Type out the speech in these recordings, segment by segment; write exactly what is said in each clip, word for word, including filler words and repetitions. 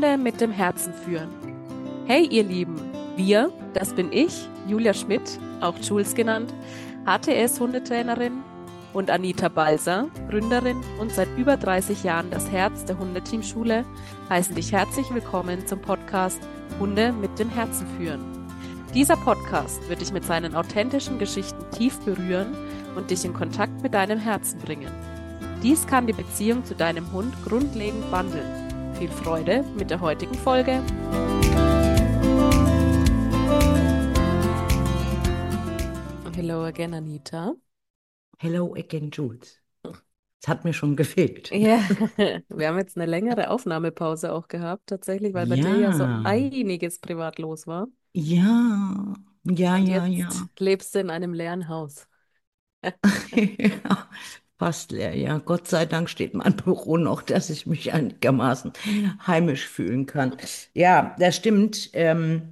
Hunde mit dem Herzen führen. Hey ihr Lieben, wir, das bin ich, Julia Schmidt, auch Jules genannt, H T S-Hundetrainerin und Anita Balser, Gründerin und seit über dreißig Jahren das Herz der Hundeteamschule, heißen dich herzlich willkommen zum Podcast Hunde mit dem Herzen führen. Dieser Podcast wird dich mit seinen authentischen Geschichten tief berühren und dich in Kontakt mit deinem Herzen bringen. Dies kann die Beziehung zu deinem Hund grundlegend wandeln. Viel Freude mit der heutigen Folge. Hello again, Anita. Hello again, Jules. Es hat mir schon gefehlt. Ja, wir haben jetzt eine längere Aufnahmepause auch gehabt, tatsächlich, weil bei dir ja so Ja, einiges privat los war. ja, ja, Und ja, jetzt ja. lebst du in einem leeren Haus. Ja, fast leer, ja. Gott sei Dank steht mein Büro noch, dass ich mich einigermaßen heimisch fühlen kann. Ja, das stimmt. Ähm,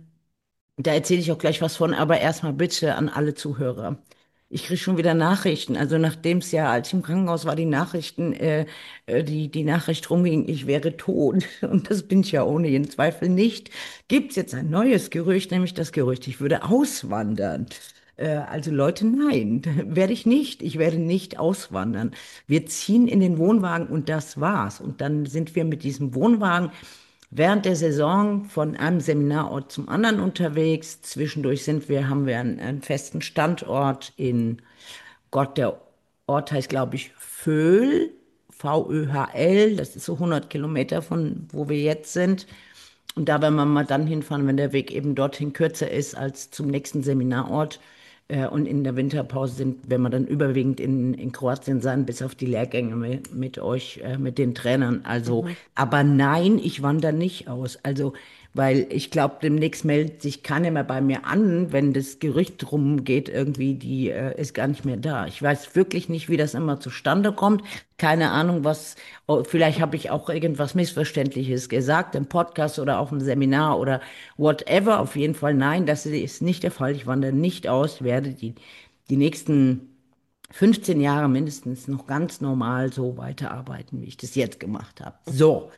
Da erzähle ich auch gleich was von, aber erstmal bitte an alle Zuhörer. Ich kriege schon wieder Nachrichten. Also nachdem es ja, als ich im Krankenhaus war, die Nachrichten, äh, äh, die, die Nachricht rumging, ich wäre tot. Und das bin ich ja ohne jeden Zweifel nicht. Gibt es jetzt ein neues Gerücht, nämlich das Gerücht, ich würde auswandern. Äh, also Leute, nein, werde ich nicht. Ich werde nicht auswandern. Wir ziehen in den Wohnwagen und das war's. Und dann sind wir mit diesem Wohnwagen während der Saison von einem Seminarort zum anderen unterwegs. Zwischendurch sind wir, haben wir einen, einen festen Standort in Gott, der Ort heißt, glaube ich, Vöhl, V Ö H L. Das ist so hundert Kilometer von wo wir jetzt sind. Und da werden wir mal dann hinfahren, wenn der Weg eben dorthin kürzer ist als zum nächsten Seminarort. Äh, Und in der Winterpause sind, wenn wir dann überwiegend in, in Kroatien sein, bis auf die Lehrgänge mit, mit euch, äh, mit den Trainern. Also, Mhm. aber nein, ich wandere nicht aus. Also, weil ich glaube, demnächst meldet sich keiner mehr bei mir an, wenn das Gerücht rumgeht, irgendwie, die äh, ist gar nicht mehr da. Ich weiß wirklich nicht, wie das immer zustande kommt. Keine Ahnung, was, oh, vielleicht habe ich auch irgendwas Missverständliches gesagt im Podcast oder auf dem Seminar oder whatever. Auf jeden Fall nein, das ist nicht der Fall. Ich wandere nicht aus, werde die, die nächsten fünfzehn Jahre mindestens noch ganz normal so weiterarbeiten, wie ich das jetzt gemacht habe. So,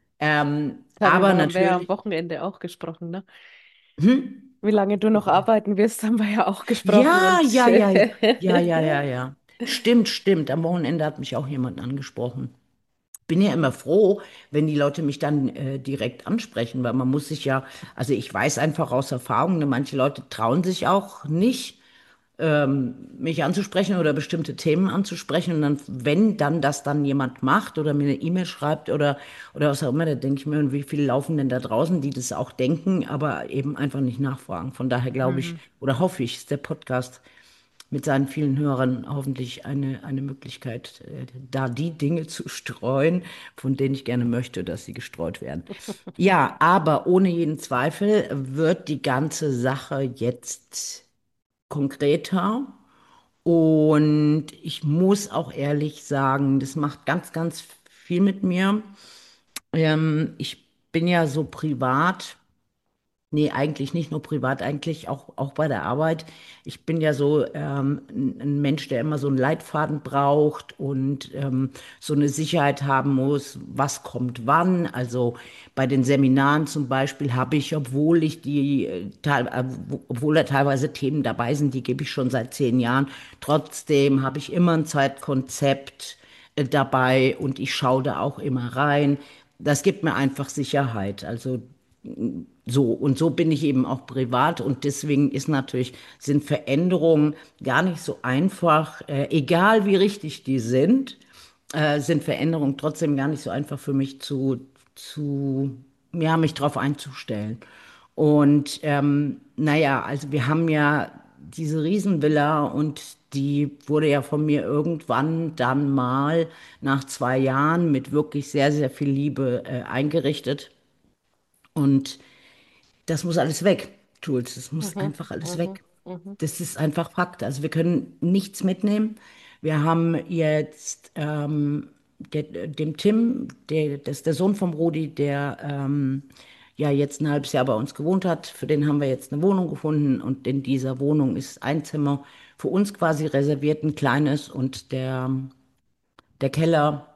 ähm, aber Darüber haben wir ja am natürlich, Wochenende auch gesprochen, ne? hm? Wie lange du noch arbeiten wirst, haben wir ja auch gesprochen Ja, und ja, ja, ja, ja, ja, ja, ja. Stimmt, stimmt. Am Wochenende hat mich auch jemand angesprochen. Bin ja immer froh, wenn die Leute mich dann äh, direkt ansprechen, weil man muss sich ja, also ich weiß einfach aus Erfahrung, ne, manche Leute trauen sich auch nicht, ähm, mich anzusprechen oder bestimmte Themen anzusprechen. Und dann, wenn dann das dann jemand macht oder mir eine E-Mail schreibt oder, oder was auch immer, da denke ich mir, und wie viele laufen denn da draußen, die das auch denken, aber eben einfach nicht nachfragen. Von daher glaube ich mhm. oder hoffe ich, ist der Podcast mit seinen vielen Hörern hoffentlich eine, eine Möglichkeit, äh, da die Dinge zu streuen, von denen ich gerne möchte, dass sie gestreut werden. Ja, aber ohne jeden Zweifel wird die ganze Sache jetzt konkreter. Und ich muss auch ehrlich sagen, das macht ganz, ganz viel mit mir. Ähm, ich bin ja so privat. Nee, eigentlich nicht nur privat, eigentlich auch, auch bei der Arbeit. Ich bin ja so ähm, ein ein Mensch, der immer so einen Leitfaden braucht und ähm, so eine Sicherheit haben muss, was kommt wann. Also bei den Seminaren zum Beispiel habe ich, obwohl ich die, äh, teil, äh, wo- obwohl da teilweise Themen dabei sind, die gebe ich schon seit zehn Jahren, trotzdem habe ich immer ein Zeitkonzept äh, dabei und ich schaue da auch immer rein. Das gibt mir einfach Sicherheit. Also so, und so bin ich eben auch privat und deswegen ist natürlich, sind Veränderungen gar nicht so einfach, äh, egal wie richtig die sind, äh, sind Veränderungen trotzdem gar nicht so einfach für mich zu, zu, ja, mich drauf einzustellen. Und ähm, naja, also wir haben ja diese Riesenvilla und die wurde ja von mir irgendwann dann mal nach zwei Jahren mit wirklich sehr, sehr viel Liebe äh, eingerichtet. Und das muss alles weg, Jules. Das muss Mhm. einfach alles Mhm. weg. Mhm. Das ist einfach Fakt. Also wir können nichts mitnehmen. Wir haben jetzt ähm, der, dem Tim, der, das ist der Sohn vom Rudi, der ähm, ja jetzt ein halbes Jahr bei uns gewohnt hat. Für den haben wir jetzt eine Wohnung gefunden und in dieser Wohnung ist ein Zimmer für uns quasi reserviert, ein kleines und der, der Keller.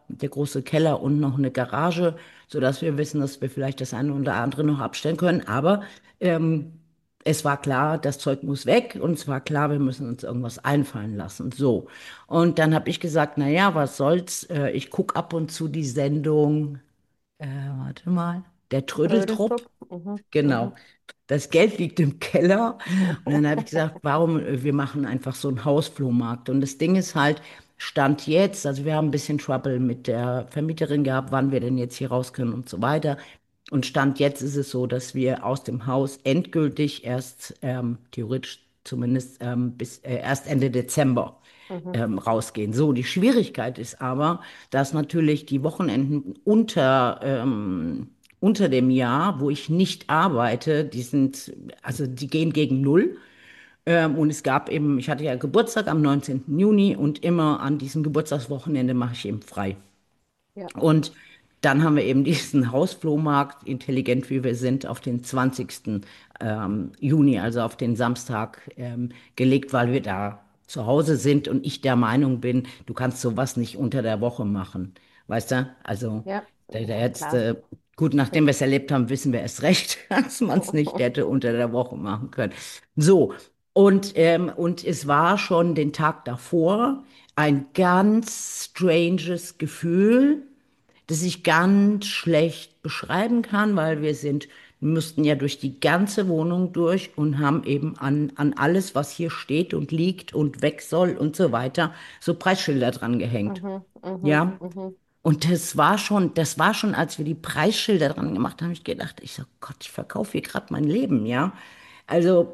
der große Keller und noch eine Garage, sodass wir wissen, dass wir vielleicht das eine oder andere noch abstellen können. Aber ähm, es war klar, das Zeug muss weg und es war klar, wir müssen uns irgendwas einfallen lassen. So. Und dann habe ich gesagt, na ja, was soll's? Äh, ich gucke ab und zu die Sendung, äh, warte mal, der Trödeltrupp. Trödeltrupp. Mhm. Genau. Mhm. Das Geld liegt im Keller. Und dann habe ich gesagt, warum, äh, wir machen einfach so einen Hausflohmarkt. Und das Ding ist halt, Stand jetzt, also wir haben ein bisschen Trouble mit der Vermieterin gehabt, wann wir denn jetzt hier raus können und so weiter. Und Stand jetzt ist es so, dass wir aus dem Haus endgültig erst, ähm, theoretisch zumindest, ähm, bis äh, erst Ende Dezember Mhm. ähm, rausgehen. So, die Schwierigkeit ist aber, dass natürlich die Wochenenden unter, ähm, unter dem Jahr, wo ich nicht arbeite, die sind, also die gehen gegen Null. Ähm, und es gab eben, ich hatte ja Geburtstag am neunzehnten Juni und immer an diesem Geburtstagswochenende mache ich eben frei. Ja. Und dann haben wir eben diesen Hausflohmarkt, intelligent wie wir sind, auf den zwanzigsten Ähm, Juni, also auf den Samstag, ähm, gelegt, weil wir da zu Hause sind und ich der Meinung bin, du kannst sowas nicht unter der Woche machen. Weißt du? Also, Ja. der, der Ja, jetzt, klar. äh, gut, nachdem wir es erlebt haben, wissen wir erst recht, dass man es nicht hätte unter der Woche machen können. So, und, ähm, und es war schon den Tag davor ein ganz stranges Gefühl, das ich ganz schlecht beschreiben kann, weil wir sind, müssten ja durch die ganze Wohnung durch und haben eben an, an alles, was hier steht und liegt und weg soll und so weiter, so Preisschilder dran gehängt. Mhm. Mhm. Ja. Mhm. Und das war schon, das war schon, als wir die Preisschilder dran gemacht haben, ich gedacht, ich so, Gott, ich verkaufe hier gerade mein Leben, ja. Also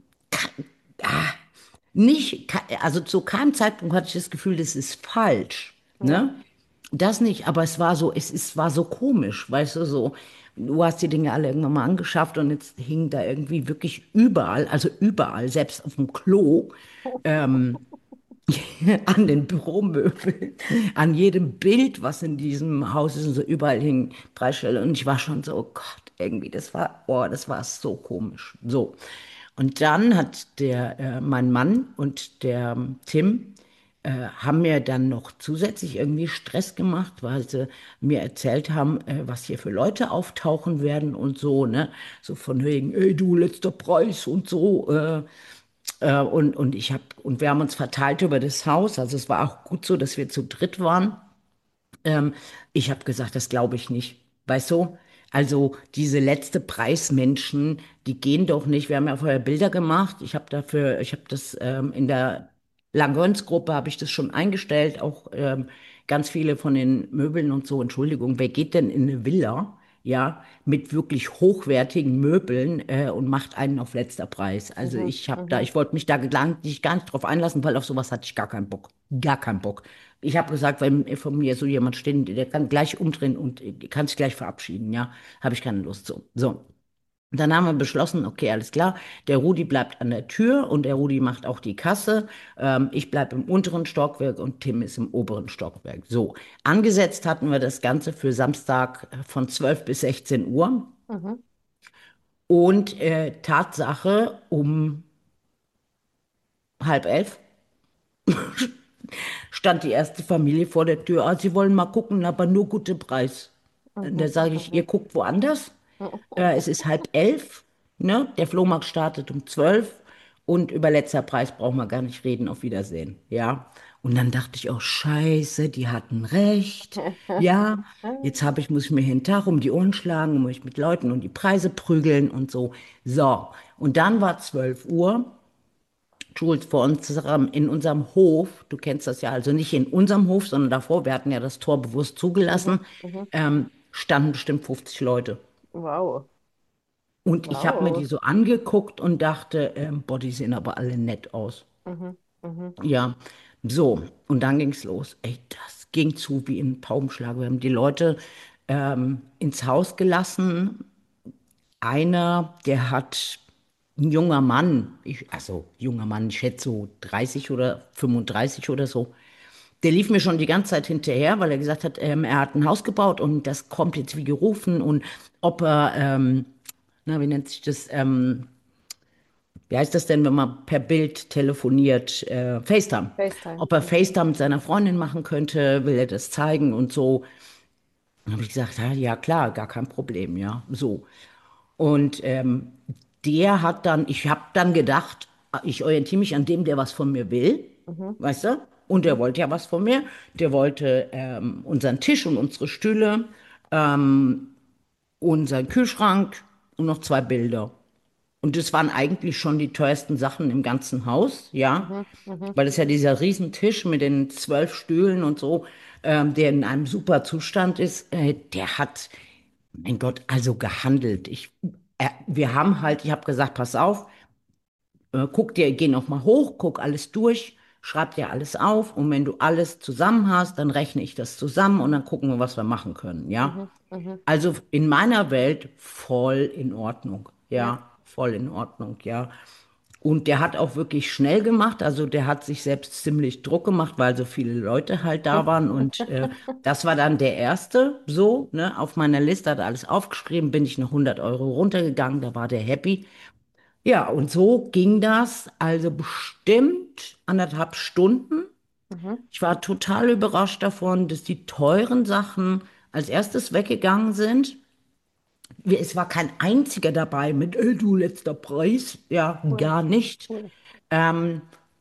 nicht, also zu keinem Zeitpunkt hatte ich das Gefühl, das ist falsch, Ja. ne? Das nicht, aber es war so, es ist, war so komisch, weißt du, so, du hast die Dinge alle irgendwann mal angeschafft und jetzt hingen da irgendwie wirklich überall, also überall, selbst auf dem Klo, an den Büromöbeln, an jedem Bild, was in diesem Haus ist und so überall hingen Preisschilder und ich war schon so, oh Gott, irgendwie, das war, oh, das war so komisch. So. Und dann hat der, äh, mein Mann und der ähm, Tim, äh, haben mir dann noch zusätzlich irgendwie Stress gemacht, weil sie mir erzählt haben, äh, was hier für Leute auftauchen werden und so, ne? So von wegen, ey du, letzter Preis und so. Äh, äh, und, und ich habe, und wir haben uns verteilt über das Haus. Also es war auch gut so, dass wir zu dritt waren. Ähm, ich habe gesagt, das glaube ich nicht. Weißt du? Also diese letzte Preismenschen, die gehen doch nicht. Wir haben ja vorher Bilder gemacht. Ich habe dafür, ich habe das ähm, in der Langerhans-Gruppe habe ich das schon eingestellt. Auch ähm, ganz viele von den Möbeln und so. Entschuldigung, wer geht denn in eine Villa? Ja, mit wirklich hochwertigen Möbeln äh, und macht einen auf letzter Preis. Also Mhm. ich habe da, Mhm. ich wollte mich da gedanklich gar nicht drauf einlassen, weil auf sowas hatte ich gar keinen Bock. Gar keinen Bock. Ich habe gesagt, wenn vor mir so jemand steht, der kann gleich umdrehen und äh, kann sich gleich verabschieden, ja, habe ich keine Lust zu. So. Und dann haben wir beschlossen, okay, alles klar, der Rudi bleibt an der Tür und der Rudi macht auch die Kasse. Ähm, ich bleibe im unteren Stockwerk und Tim ist im oberen Stockwerk. So, angesetzt hatten wir das Ganze für Samstag äh, von zwölf bis sechzehn Uhr. Mhm. Und äh, Tatsache, um halb elf stand die erste Familie vor der Tür. Ah, sie wollen mal gucken, aber nur gute Preis. Da Mhm. sage ich, ihr Mhm. guckt woanders. Mhm. Äh, es ist halb elf, ne? Der Flohmarkt startet um zwölf und über letzter Preis brauchen wir gar nicht reden. Auf Wiedersehen, ja. Und dann dachte ich, oh Scheiße, die hatten recht. Ja, jetzt habe ich, muss ich mir jeden Tag um die Ohren schlagen, muss ich mit Leuten um die Preise prügeln und so. So, und dann war zwölf Uhr. Jules, vor unserem, in unserem Hof, du kennst das ja, also nicht in unserem Hof, sondern davor, wir hatten ja das Tor bewusst Mhm. zugelassen, Mhm. ähm, standen bestimmt fünfzig Leute. Wow. Und ich habe mir die Wow. so angeguckt und dachte, ähm, boah, die sehen aber alle nett aus. Mhm. Mhm. Ja, so, und dann ging's los. Ey, das ging zu wie ein Paukenschlag. Wir haben die Leute ähm, ins Haus gelassen. Einer, der hat, ein junger Mann, ich, also junger Mann, ich schätze so dreißig oder fünfunddreißig oder so, der lief mir schon die ganze Zeit hinterher, weil er gesagt hat, ähm, er hat ein Haus gebaut und das kommt jetzt wie gerufen und ob er, ähm, na, wie nennt sich das, ähm, wie heißt das denn, wenn man per Bild telefoniert, äh, FaceTime. FaceTime. Ob er Mhm. FaceTime mit seiner Freundin machen könnte, will er das zeigen und so. Dann habe ich gesagt, ja, ja klar, gar kein Problem, ja, so. Und ähm, der hat dann, ich habe dann gedacht, ich orientiere mich an dem, der was von mir will, Mhm. weißt du? Und der Mhm. wollte ja was von mir. Der wollte ähm, unseren Tisch und unsere Stühle, ähm, unseren Kühlschrank und noch zwei Bilder. Und das waren eigentlich schon die teuersten Sachen im ganzen Haus, ja. Mhm. Mhm. Weil es ja dieser Riesentisch mit den zwölf Stühlen und so, ähm, der in einem super Zustand ist, äh, der hat, mein Gott, also gehandelt. Ich, äh, wir haben halt, ich habe gesagt, pass auf, äh, guck dir, geh noch mal hoch, guck alles durch, schreib dir alles auf und wenn du alles zusammen hast, dann rechne ich das zusammen und dann gucken wir, was wir machen können, ja. Mhm. Mhm. Also in meiner Welt voll in Ordnung, Ja. ja, voll in Ordnung, ja. Und der hat auch wirklich schnell gemacht, also der hat sich selbst ziemlich Druck gemacht, weil so viele Leute halt da waren. Und äh, das war dann der erste so, ne, auf meiner Liste, hat er alles aufgeschrieben, bin ich noch hundert Euro runtergegangen, da war der happy. Ja, und so ging das also bestimmt anderthalb Stunden. Mhm. Ich war total überrascht davon, dass die teuren Sachen als erstes weggegangen sind. Wir- Es war kein einziger dabei mit, äh, du letzter Preis. Ja, Cool. gar nicht. Cool. Ähm,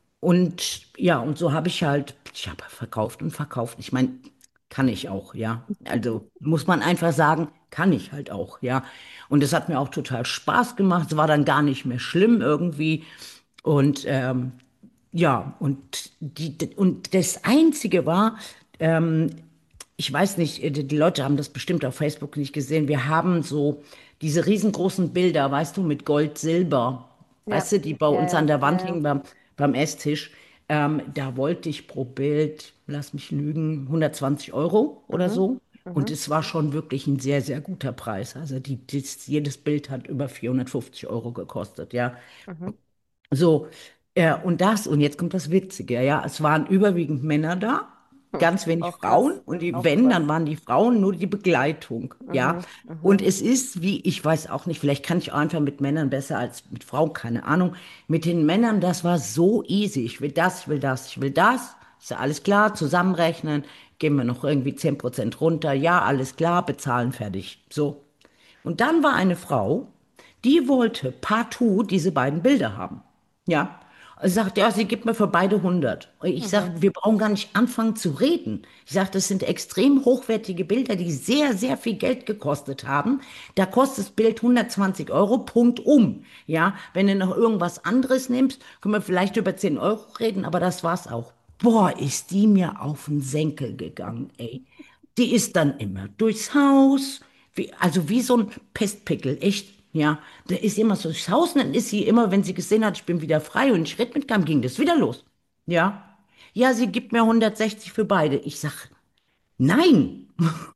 und ja, und so habe ich halt, ich habe verkauft und verkauft. Ich meine, kann ich auch, ja. Also muss man einfach sagen, kann ich halt auch, ja. Und es hat mir auch total Spaß gemacht. Es war dann gar nicht mehr schlimm irgendwie. Und ähm, ja, und, die, und das Einzige war, ähm, ich weiß nicht, äh, die die Leute haben das bestimmt auf Facebook nicht gesehen. Wir haben so diese riesengroßen Bilder, weißt du, mit Gold, Silber, weißt Ja. du, die bei Ja, uns an ja, der ja, Wand ja. hingen beim, beim Esstisch. Ähm, da wollte ich pro Bild, lass mich lügen, hundertzwanzig Euro oder Mhm. so. Und Mhm. es war schon wirklich ein sehr, sehr guter Preis. Also die, das, jedes Bild hat über vierhundertfünfzig Euro gekostet, ja. Mhm. So, äh, und das, und jetzt kommt das Witzige, ja, es waren überwiegend Männer da, Hm. ganz wenig Auch Frauen, krass. und die, Auch wenn, krass. dann waren die Frauen nur die Begleitung, ja. Mhm. Und Mhm. es ist, wie, ich weiß auch nicht, vielleicht kann ich auch einfach mit Männern besser als mit Frauen, keine Ahnung. Mit den Männern, das war so easy. Ich will das, ich will das, ich will das. Ist ja alles klar, zusammenrechnen, gehen wir noch irgendwie zehn Prozent runter, ja, alles klar, bezahlen, fertig. So. Und dann war eine Frau, die wollte partout diese beiden Bilder haben. Ja. Sie sagt, ja, sie gibt mir für beide hundert. Ich Mhm. sage, wir brauchen gar nicht anfangen zu reden. Ich sage, das sind extrem hochwertige Bilder, die sehr, sehr viel Geld gekostet haben. Da kostet das Bild hundertzwanzig Euro, Punkt um. Ja, wenn du noch irgendwas anderes nimmst, können wir vielleicht über zehn Euro reden, aber das war's auch. Boah, ist die mir auf den Senkel gegangen, ey. Die ist dann immer durchs Haus, wie, also wie so ein Pestpickel, echt. Ja, der ist immer so durchs Haus und dann ist sie immer, wenn sie gesehen hat, ich bin wieder frei und ich rede mit kam, ging das wieder los. Ja, ja, sie gibt mir hundertsechzig für beide. Ich sag, nein.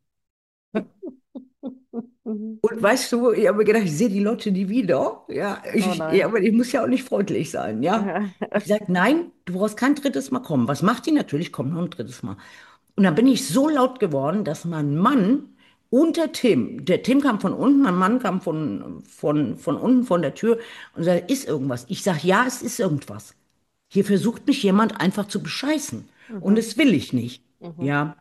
Mhm. Und weißt du, ich habe mir gedacht, ich sehe die Leute nie wieder. Ja, Oh ich, ja, nein. aber ich muss ja auch nicht freundlich sein, ja. Ich sage, nein, du brauchst kein drittes Mal kommen. Was macht die? Natürlich kommt noch ein drittes Mal. Und dann bin ich so laut geworden, dass mein Mann und der Tim, der Tim kam von unten, mein Mann kam von, von, von unten von der Tür und sagte, ist irgendwas? Ich sage, ja, es ist irgendwas. Hier versucht mich jemand einfach zu bescheißen. Und Mhm. das will ich nicht. Mhm. Ja,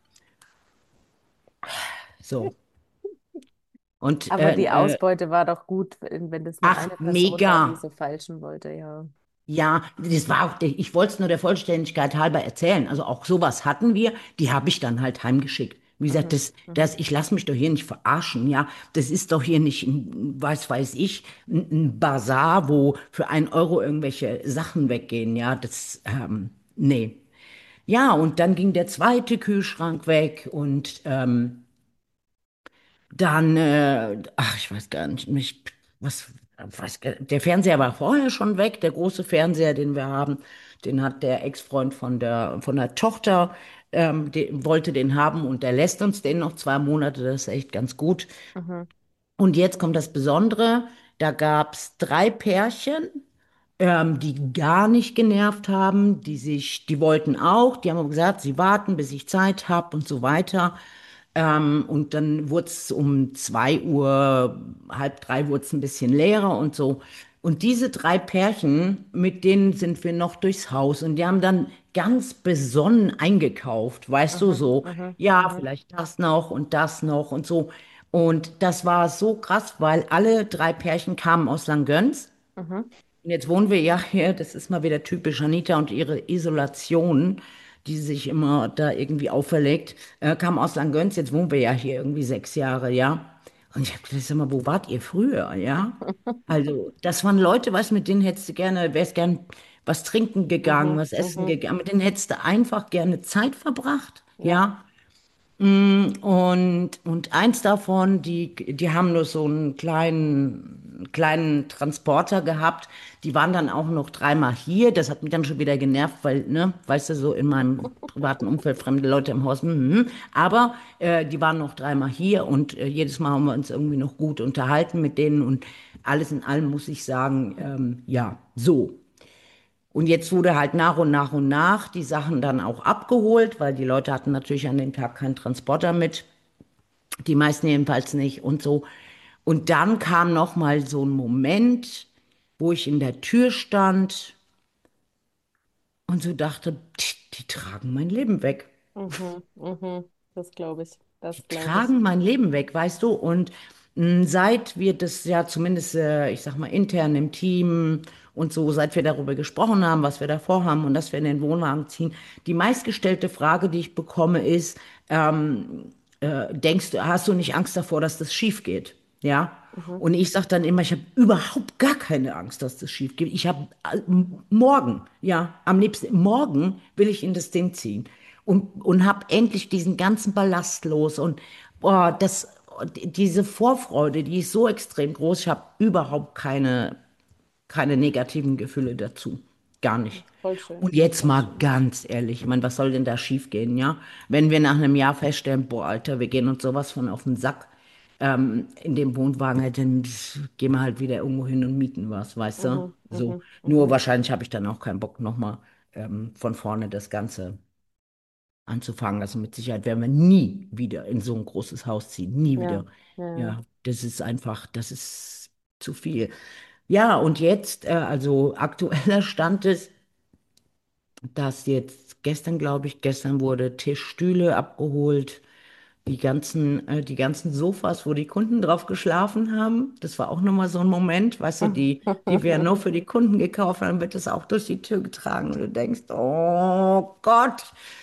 so. Und Aber äh, die äh, Ausbeute war doch gut, wenn wenn das nur ach, eine Person war, die mega. so falschen wollte, ja. Ja, das war auch, der- ich wollte es nur der Vollständigkeit halber erzählen. Also auch sowas hatten wir, die habe ich dann halt heimgeschickt. Wie gesagt, Mhm. das, Mhm. das, ich lasse mich doch hier nicht verarschen, ja. Das ist doch hier nicht, ein, was weiß ich, ein, ein Bazar, wo für einen Euro irgendwelche Sachen weggehen, ja. Das, ähm, nee. Ja, und dann ging der zweite Kühlschrank weg und ähm, dann, äh, ach, ich weiß gar nicht, mich, was, weiß, gar- der Fernseher war vorher schon weg, der große Fernseher, den wir haben, den hat der Ex-Freund von der, von der Tochter, ähm, die, wollte den haben und der lässt uns den noch zwei Monate, das ist echt ganz gut. Mhm. Und jetzt kommt das Besondere, da gab's drei Pärchen, ähm, die gar nicht genervt haben, die sich, die wollten auch, die haben aber gesagt, sie warten, bis ich Zeit habe und so weiter. Ähm, und dann wurde es um zwei Uhr, halb drei wurde es ein bisschen leerer und so. Und diese drei Pärchen, mit denen sind wir noch durchs Haus und die haben dann ganz besonnen eingekauft, weißt du, Mhm, so, mhm, ja, mhm, vielleicht das noch und das noch und so. Und das war so krass, weil alle drei Pärchen kamen aus Langgöns. mhm. Und jetzt wohnen wir ja hier, das ist mal wieder typisch Anita und ihre Isolation, die sie sich immer da irgendwie auferlegt, äh, kam aus Langgöns, jetzt wohnen wir ja hier irgendwie sechs Jahre, ja. Und ich habe gedacht, sag mal, wo wart ihr früher, ja? Also, das waren Leute, was mit denen hättest du gerne, wärst gern was trinken gegangen, Mhm, was essen mhm. gegangen, mit denen hättest du einfach gerne Zeit verbracht, Ja. ja. Mm, Und, und eins davon, die, die haben nur so einen kleinen, kleinen Transporter gehabt. Die waren dann auch noch dreimal hier. Das hat mich dann schon wieder genervt, weil, ne, weißt du, so in meinem privaten Umfeld fremde Leute im Haus. Mhm. Aber äh, die waren noch dreimal hier und äh, jedes Mal haben wir uns irgendwie noch gut unterhalten mit denen. Und alles in allem muss ich sagen, ähm, ja, so. Und jetzt wurde halt nach und nach und nach die Sachen dann auch abgeholt, weil die Leute hatten natürlich an dem Tag keinen Transporter mit, die meisten jedenfalls nicht und so. Und dann kam noch mal so ein Moment, wo ich in der Tür stand und so dachte, die, die tragen mein Leben weg. Mhm, mhm. Das glaube ich. Die Das glaube ich. tragen mein Leben weg, weißt du? Und mh, seit wir das ja zumindest, äh, ich sag mal, intern im Team und so, seit wir darüber gesprochen haben, was wir da vorhaben und dass wir in den Wohnwagen ziehen, die meistgestellte Frage, die ich bekomme, ist, ähm, äh, denkst du, hast du nicht Angst davor, dass das schief geht? Ja. Mhm. Und ich sage dann immer, ich habe überhaupt gar keine Angst, dass das schief geht. Ich habe äh, morgen, ja, am liebsten morgen will ich in das Ding ziehen und, und habe endlich diesen ganzen Ballast los. Und boah, das, diese Vorfreude, die ist so extrem groß. Ich habe überhaupt keine, keine negativen Gefühle dazu. Gar nicht. Voll schön. Und jetzt Voll mal schön. ganz ehrlich, ich meine, was soll denn da schiefgehen, ja? Wenn wir nach einem Jahr feststellen, boah, Alter, wir gehen uns sowas von auf den Sack, ähm, in dem Wohnwagen, halt, dann gehen wir halt wieder irgendwo hin und mieten was, weißt du? Mhm, So. mhm, Nur mhm. wahrscheinlich habe ich dann auch keinen Bock, nochmal ähm, von vorne das Ganze anzufangen. Also mit Sicherheit werden wir nie wieder in so ein großes Haus ziehen. Nie Ja, wieder. ja, ja. Ja, das ist einfach, das ist zu viel. Ja, und jetzt, äh, also aktueller Stand ist, dass jetzt gestern, glaube ich, gestern wurde Tisch, Stühle abgeholt. Die ganzen, äh, die ganzen Sofas, wo die Kunden drauf geschlafen haben, das war auch nochmal so ein Moment, weißt du, die, die wir nur für die Kunden gekauft haben, wird das auch durch die Tür getragen und du denkst, oh Gott,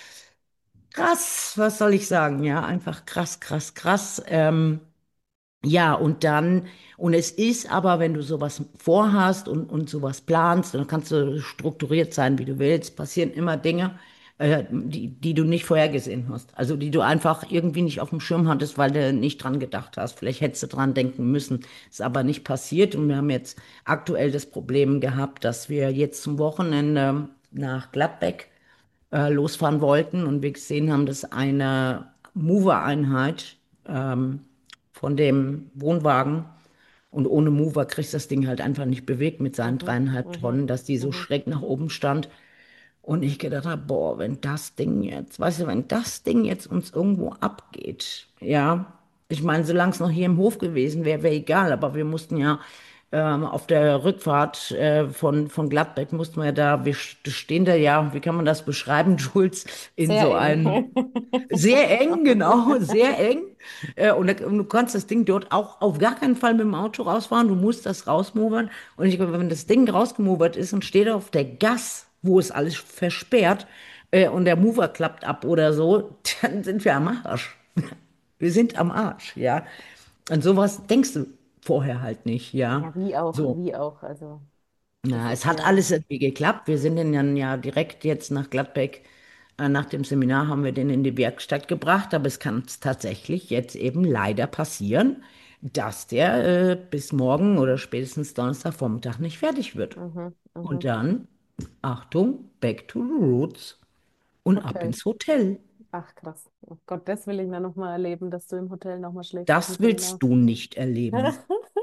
krass, was soll ich sagen? Ja, einfach krass, krass, krass. Ähm, ja, und dann, und es ist aber, wenn du sowas vorhast und, und sowas planst, dann kannst du strukturiert sein, wie du willst, passieren immer Dinge, äh, die, die du nicht vorhergesehen hast. Also die du einfach irgendwie nicht auf dem Schirm hattest, weil du nicht dran gedacht hast. Vielleicht hättest du dran denken müssen, ist aber nicht passiert. Und wir haben jetzt aktuell das Problem gehabt, dass wir jetzt zum Wochenende nach Gladbeck äh, losfahren wollten und wir gesehen haben, dass eine Mover-Einheit ähm, von dem Wohnwagen und ohne Mover kriegst du das Ding halt einfach nicht bewegt mit seinen Mhm, dreieinhalb mhm, Tonnen, dass die so mhm. schräg nach oben stand. Und ich gedacht habe, boah, wenn das Ding jetzt, weißt du, wenn das Ding jetzt uns irgendwo abgeht, ja, ich meine, solange es noch hier im Hof gewesen wäre, wäre egal, aber wir mussten ja ähm, auf der Rückfahrt äh, von, von Gladbeck mussten wir da, wir st- stehen da ja, wie kann man das beschreiben, Jules, in Sehr so eng. einem, sehr eng, genau, sehr eng. Äh, und, da, und du kannst das Ding dort auch auf gar keinen Fall mit dem Auto rausfahren, du musst das rausmovern. Und ich glaube, wenn das Ding rausgemovert ist und steht auf der Gas, wo es alles versperrt, äh, und der Mover klappt ab oder so, dann sind wir am Arsch. Wir sind am Arsch, ja. An sowas denkst du vorher halt nicht, ja. Ja, wie auch, So. wie auch. Also, das Na, es ist hat ja alles irgendwie geklappt. Wir sind dann ja direkt jetzt nach Gladbeck, äh, nach dem Seminar haben wir den in die Werkstatt gebracht, aber es kann tatsächlich jetzt eben leider passieren, dass der äh, bis morgen oder spätestens Donnerstagvormittag nicht fertig wird. mhm, Und mhm. dann, Achtung, back to the roots und ab Hotel. ins Hotel. Ach, krass. Oh Gott, das will ich mir nochmal erleben, dass du im Hotel nochmal schläfst auf dem Das Seminar. willst du nicht erleben.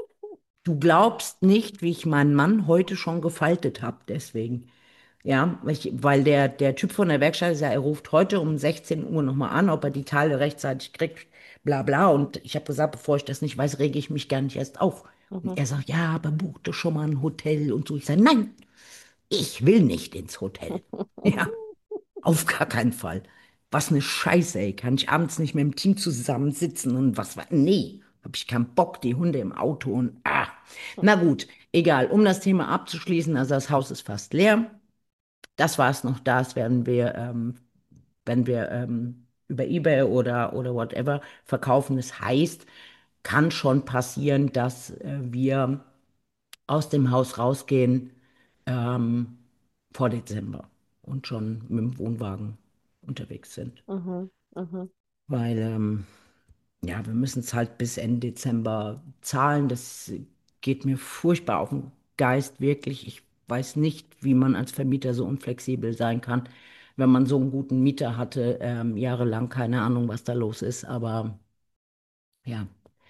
Du glaubst nicht, wie ich meinen Mann heute schon gefaltet habe, deswegen. Ja, ich, weil der, der Typ von der Werkstatt ist ja, er ruft heute um sechzehn Uhr nochmal an, ob er die Teile rechtzeitig kriegt, bla bla. Und ich habe gesagt, bevor ich das nicht weiß, rege ich mich gar nicht erst auf. Und Mhm. er sagt, ja, aber buch doch schon mal ein Hotel und so. Ich sage, nein, ich will nicht ins Hotel. Ja, auf gar keinen Fall. Was eine Scheiße, ey. Kann ich abends nicht mit dem Team zusammensitzen und was war. Nee, hab ich keinen Bock, die Hunde im Auto und ah. Na gut, egal. Um das Thema abzuschließen, also das Haus ist fast leer. Das, was noch da ist, werden wir, ähm, wenn wir ähm, über eBay oder, oder whatever verkaufen. Das heißt, kann schon passieren, dass äh, wir aus dem Haus rausgehen ähm, vor Dezember und schon mit dem Wohnwagen unterwegs sind. Mhm. Mhm. Weil, ähm, ja, wir müssen es halt bis Ende Dezember zahlen. Das geht mir furchtbar auf den Geist, wirklich. Ich weiß nicht, wie man als Vermieter so unflexibel sein kann, wenn man so einen guten Mieter hatte, ähm, jahrelang, keine Ahnung, was da los ist. Aber ja,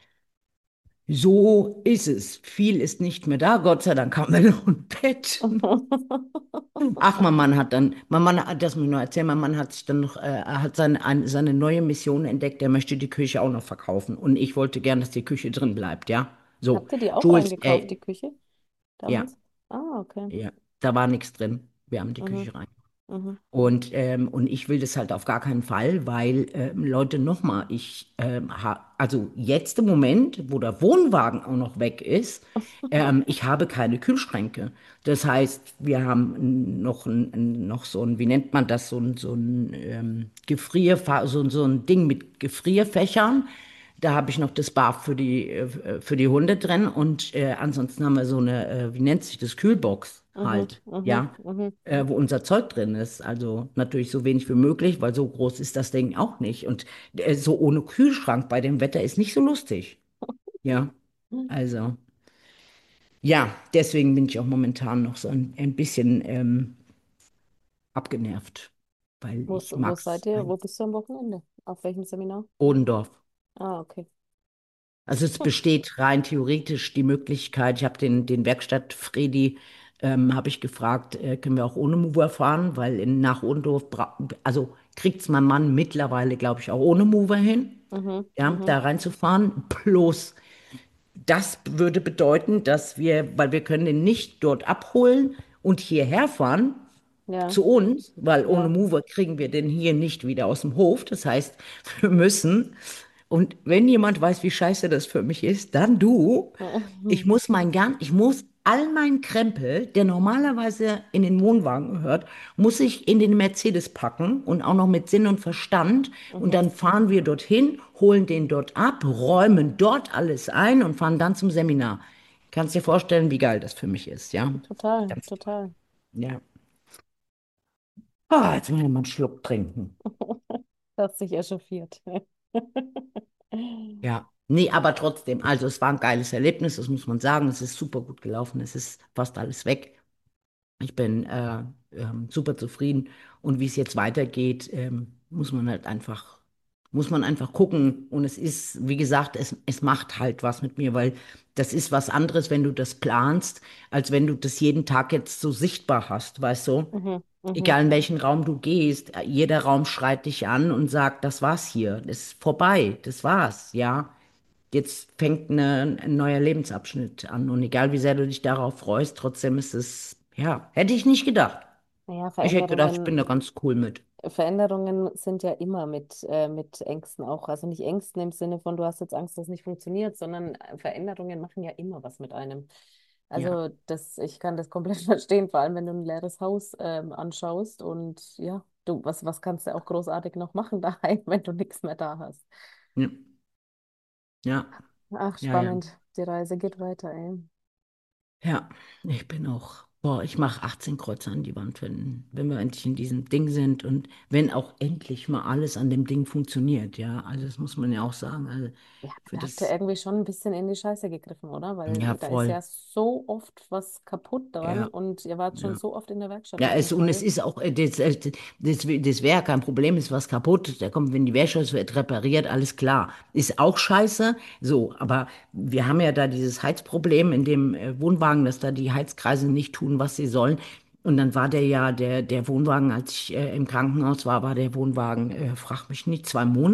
so ist es. Viel ist nicht mehr da. Gott sei Dank haben wir noch ein Bett. Ach, mein Mann hat dann, mein Mann, hat- das muss ich noch erzählen, mein Mann hat sich dann noch, äh, er hat seine, ein, seine neue Mission entdeckt, er möchte die Küche auch noch verkaufen. Und ich wollte gern, dass die Küche drin bleibt, ja. So, Habt ihr die auch Jules, eingekauft, äh, die Küche ja, damals? Ah, okay. ja, da war nichts drin. Wir haben die Mhm. Küche rein. Mhm. Und, ähm, und ich will das halt auf gar keinen Fall, weil, ähm, Leute, nochmal, ich, ähm, ha, also jetzt im Moment, wo der Wohnwagen auch noch weg ist, ähm, ich habe keine Kühlschränke. Das heißt, wir haben noch, ein, ein- noch so ein, wie nennt man das, so ein, so ein ähm, Gefrierfa so, ein- so ein Ding mit Gefrierfächern. Da habe ich noch das Barf für die, äh, für die Hunde drin und äh, ansonsten haben wir so eine, äh, wie nennt sich das, Kühlbox Mhm. halt, Mhm. ja, Mhm. äh, wo unser Zeug drin ist. Also natürlich so wenig wie möglich, weil so groß ist das Ding auch nicht. Und äh, so ohne Kühlschrank bei dem Wetter ist nicht so lustig. Ja, also ja, deswegen bin ich auch momentan noch so ein, ein bisschen ähm, abgenervt, weil Wo, ich wo mag's seid ihr? ein Wo bist du am Wochenende? Auf welchem Seminar? Odendorf. Ah, okay. Also es Hm. besteht rein theoretisch die Möglichkeit, ich habe den, den Werkstatt Fredi, ähm, habe ich gefragt, äh, können wir auch ohne Mover fahren, weil in, nach Ohlendorf, bra- also kriegt es mein Mann mittlerweile, glaube ich, auch ohne Mover hin, Mhm. ja, Mhm. da reinzufahren. Bloß das würde bedeuten, dass wir, weil wir können den nicht dort abholen und hierher fahren, Ja, zu uns, weil ohne ja. Mover kriegen wir den hier nicht wieder aus dem Hof. Das heißt, wir müssen, und wenn jemand weiß, wie scheiße das für mich ist, dann du. Ich muss mein Garn, ich muss all meinen Krempel, der normalerweise in den Wohnwagen gehört, muss ich in den Mercedes packen und auch noch mit Sinn und Verstand. Und Mhm. dann fahren wir dorthin, holen den dort ab, räumen dort alles ein und fahren dann zum Seminar. Kannst dir vorstellen, wie geil das für mich ist, ja? Total, Ganz toll. total. Ja. Ah, jetzt will ich mal einen Schluck trinken. Das hat sich echauffiert. Ja. Nee, aber trotzdem, also es war ein geiles Erlebnis, das muss man sagen. Es ist super gut gelaufen, es ist fast alles weg. Ich bin äh, ähm, super zufrieden. Und wie es jetzt weitergeht, ähm, muss man halt einfach, muss man einfach gucken. Und es ist, wie gesagt, es, es macht halt was mit mir, weil das ist was anderes, wenn du das planst, als wenn du das jeden Tag jetzt so sichtbar hast, weißt du? Mhm. Mhm. Egal in welchen Raum du gehst, äh, jeder Raum schreit dich an und sagt, das war's hier, das ist vorbei, das war's, ja. Jetzt fängt eine, ein neuer Lebensabschnitt an und egal wie sehr du dich darauf freust, trotzdem ist es, ja, hätte ich nicht gedacht. Naja, Ich hätte gedacht, ich bin Veränderungen, da ganz cool mit. Veränderungen sind ja immer mit, äh, mit Ängsten auch. Also nicht Ängsten im Sinne von, du hast jetzt Angst, dass es nicht funktioniert, sondern äh, Veränderungen machen ja immer was mit einem. Ja, Also das, ich kann das komplett verstehen, vor allem wenn du ein leeres Haus ähm, anschaust und ja, du, was, was kannst du auch großartig noch machen daheim, wenn du nichts mehr da hast. ja, ja, Ach, ja, ja. spannend. Die Reise geht weiter, ey. Ja, ich bin auch, boah, ich mache achtzehn Kreuze an die Wand, wenn, wenn wir endlich in diesem Ding sind und wenn auch endlich mal alles an dem Ding funktioniert, ja. Also das muss man ja auch sagen. Also Ja, für da habt ihr das, irgendwie schon ein bisschen in die Scheiße gegriffen, oder? ja, Weil da ist voll. ja so oft was kaputt dran Ja, und ihr wart schon ja. so oft in der Werkstatt Ja, mit dem es, und es Teil. ist auch, äh, das, äh, das, das wäre kein Problem, ist was kaputt, da kommt, wenn die Wäsche ist, wird repariert, alles klar. Ist auch scheiße, so, aber wir haben ja da dieses Heizproblem in dem äh, Wohnwagen, dass da die Heizkreise nicht tun, was sie sollen. Und dann war der ja, der, der Wohnwagen, als ich äh, im Krankenhaus war, war der Wohnwagen, äh, frag mich nicht, zwei Monate?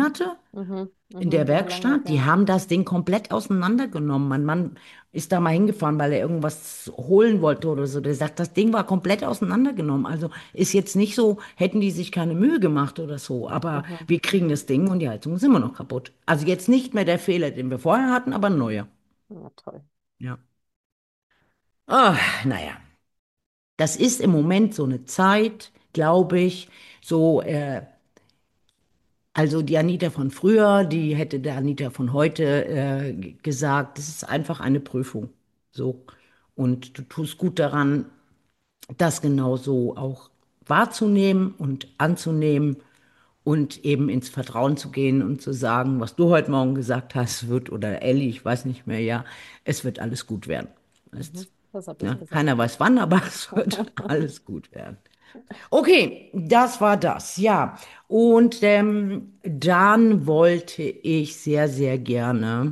Mhm. In der Mhm. Wie lange Werkstatt, die her? haben das Ding komplett auseinandergenommen. Mein Mann ist da mal hingefahren, weil er irgendwas holen wollte oder so. Der sagt, das Ding war komplett auseinandergenommen. Also ist jetzt nicht so, hätten die sich keine Mühe gemacht oder so. Aber Mhm. wir kriegen das Ding und die Heizung ist immer noch kaputt. Also jetzt nicht mehr der Fehler, den wir vorher hatten, aber ein neuer. Ja, toll. Ja. Ah, naja, das ist im Moment so eine Zeit, glaube ich, so, äh, also die Anita von früher, die hätte der Anita von heute äh, g- gesagt, das ist einfach eine Prüfung. So. Und du tust gut daran, das genauso auch wahrzunehmen und anzunehmen und eben ins Vertrauen zu gehen und zu sagen, was du heute Morgen gesagt hast, wird, oder Elli, ich weiß nicht mehr, ja, es wird alles gut werden. Mhm. Es, Das habe ich ne, gesagt. keiner weiß wann, aber es wird alles gut werden. Okay, das war das, ja. Und ähm, dann wollte ich sehr, sehr gerne,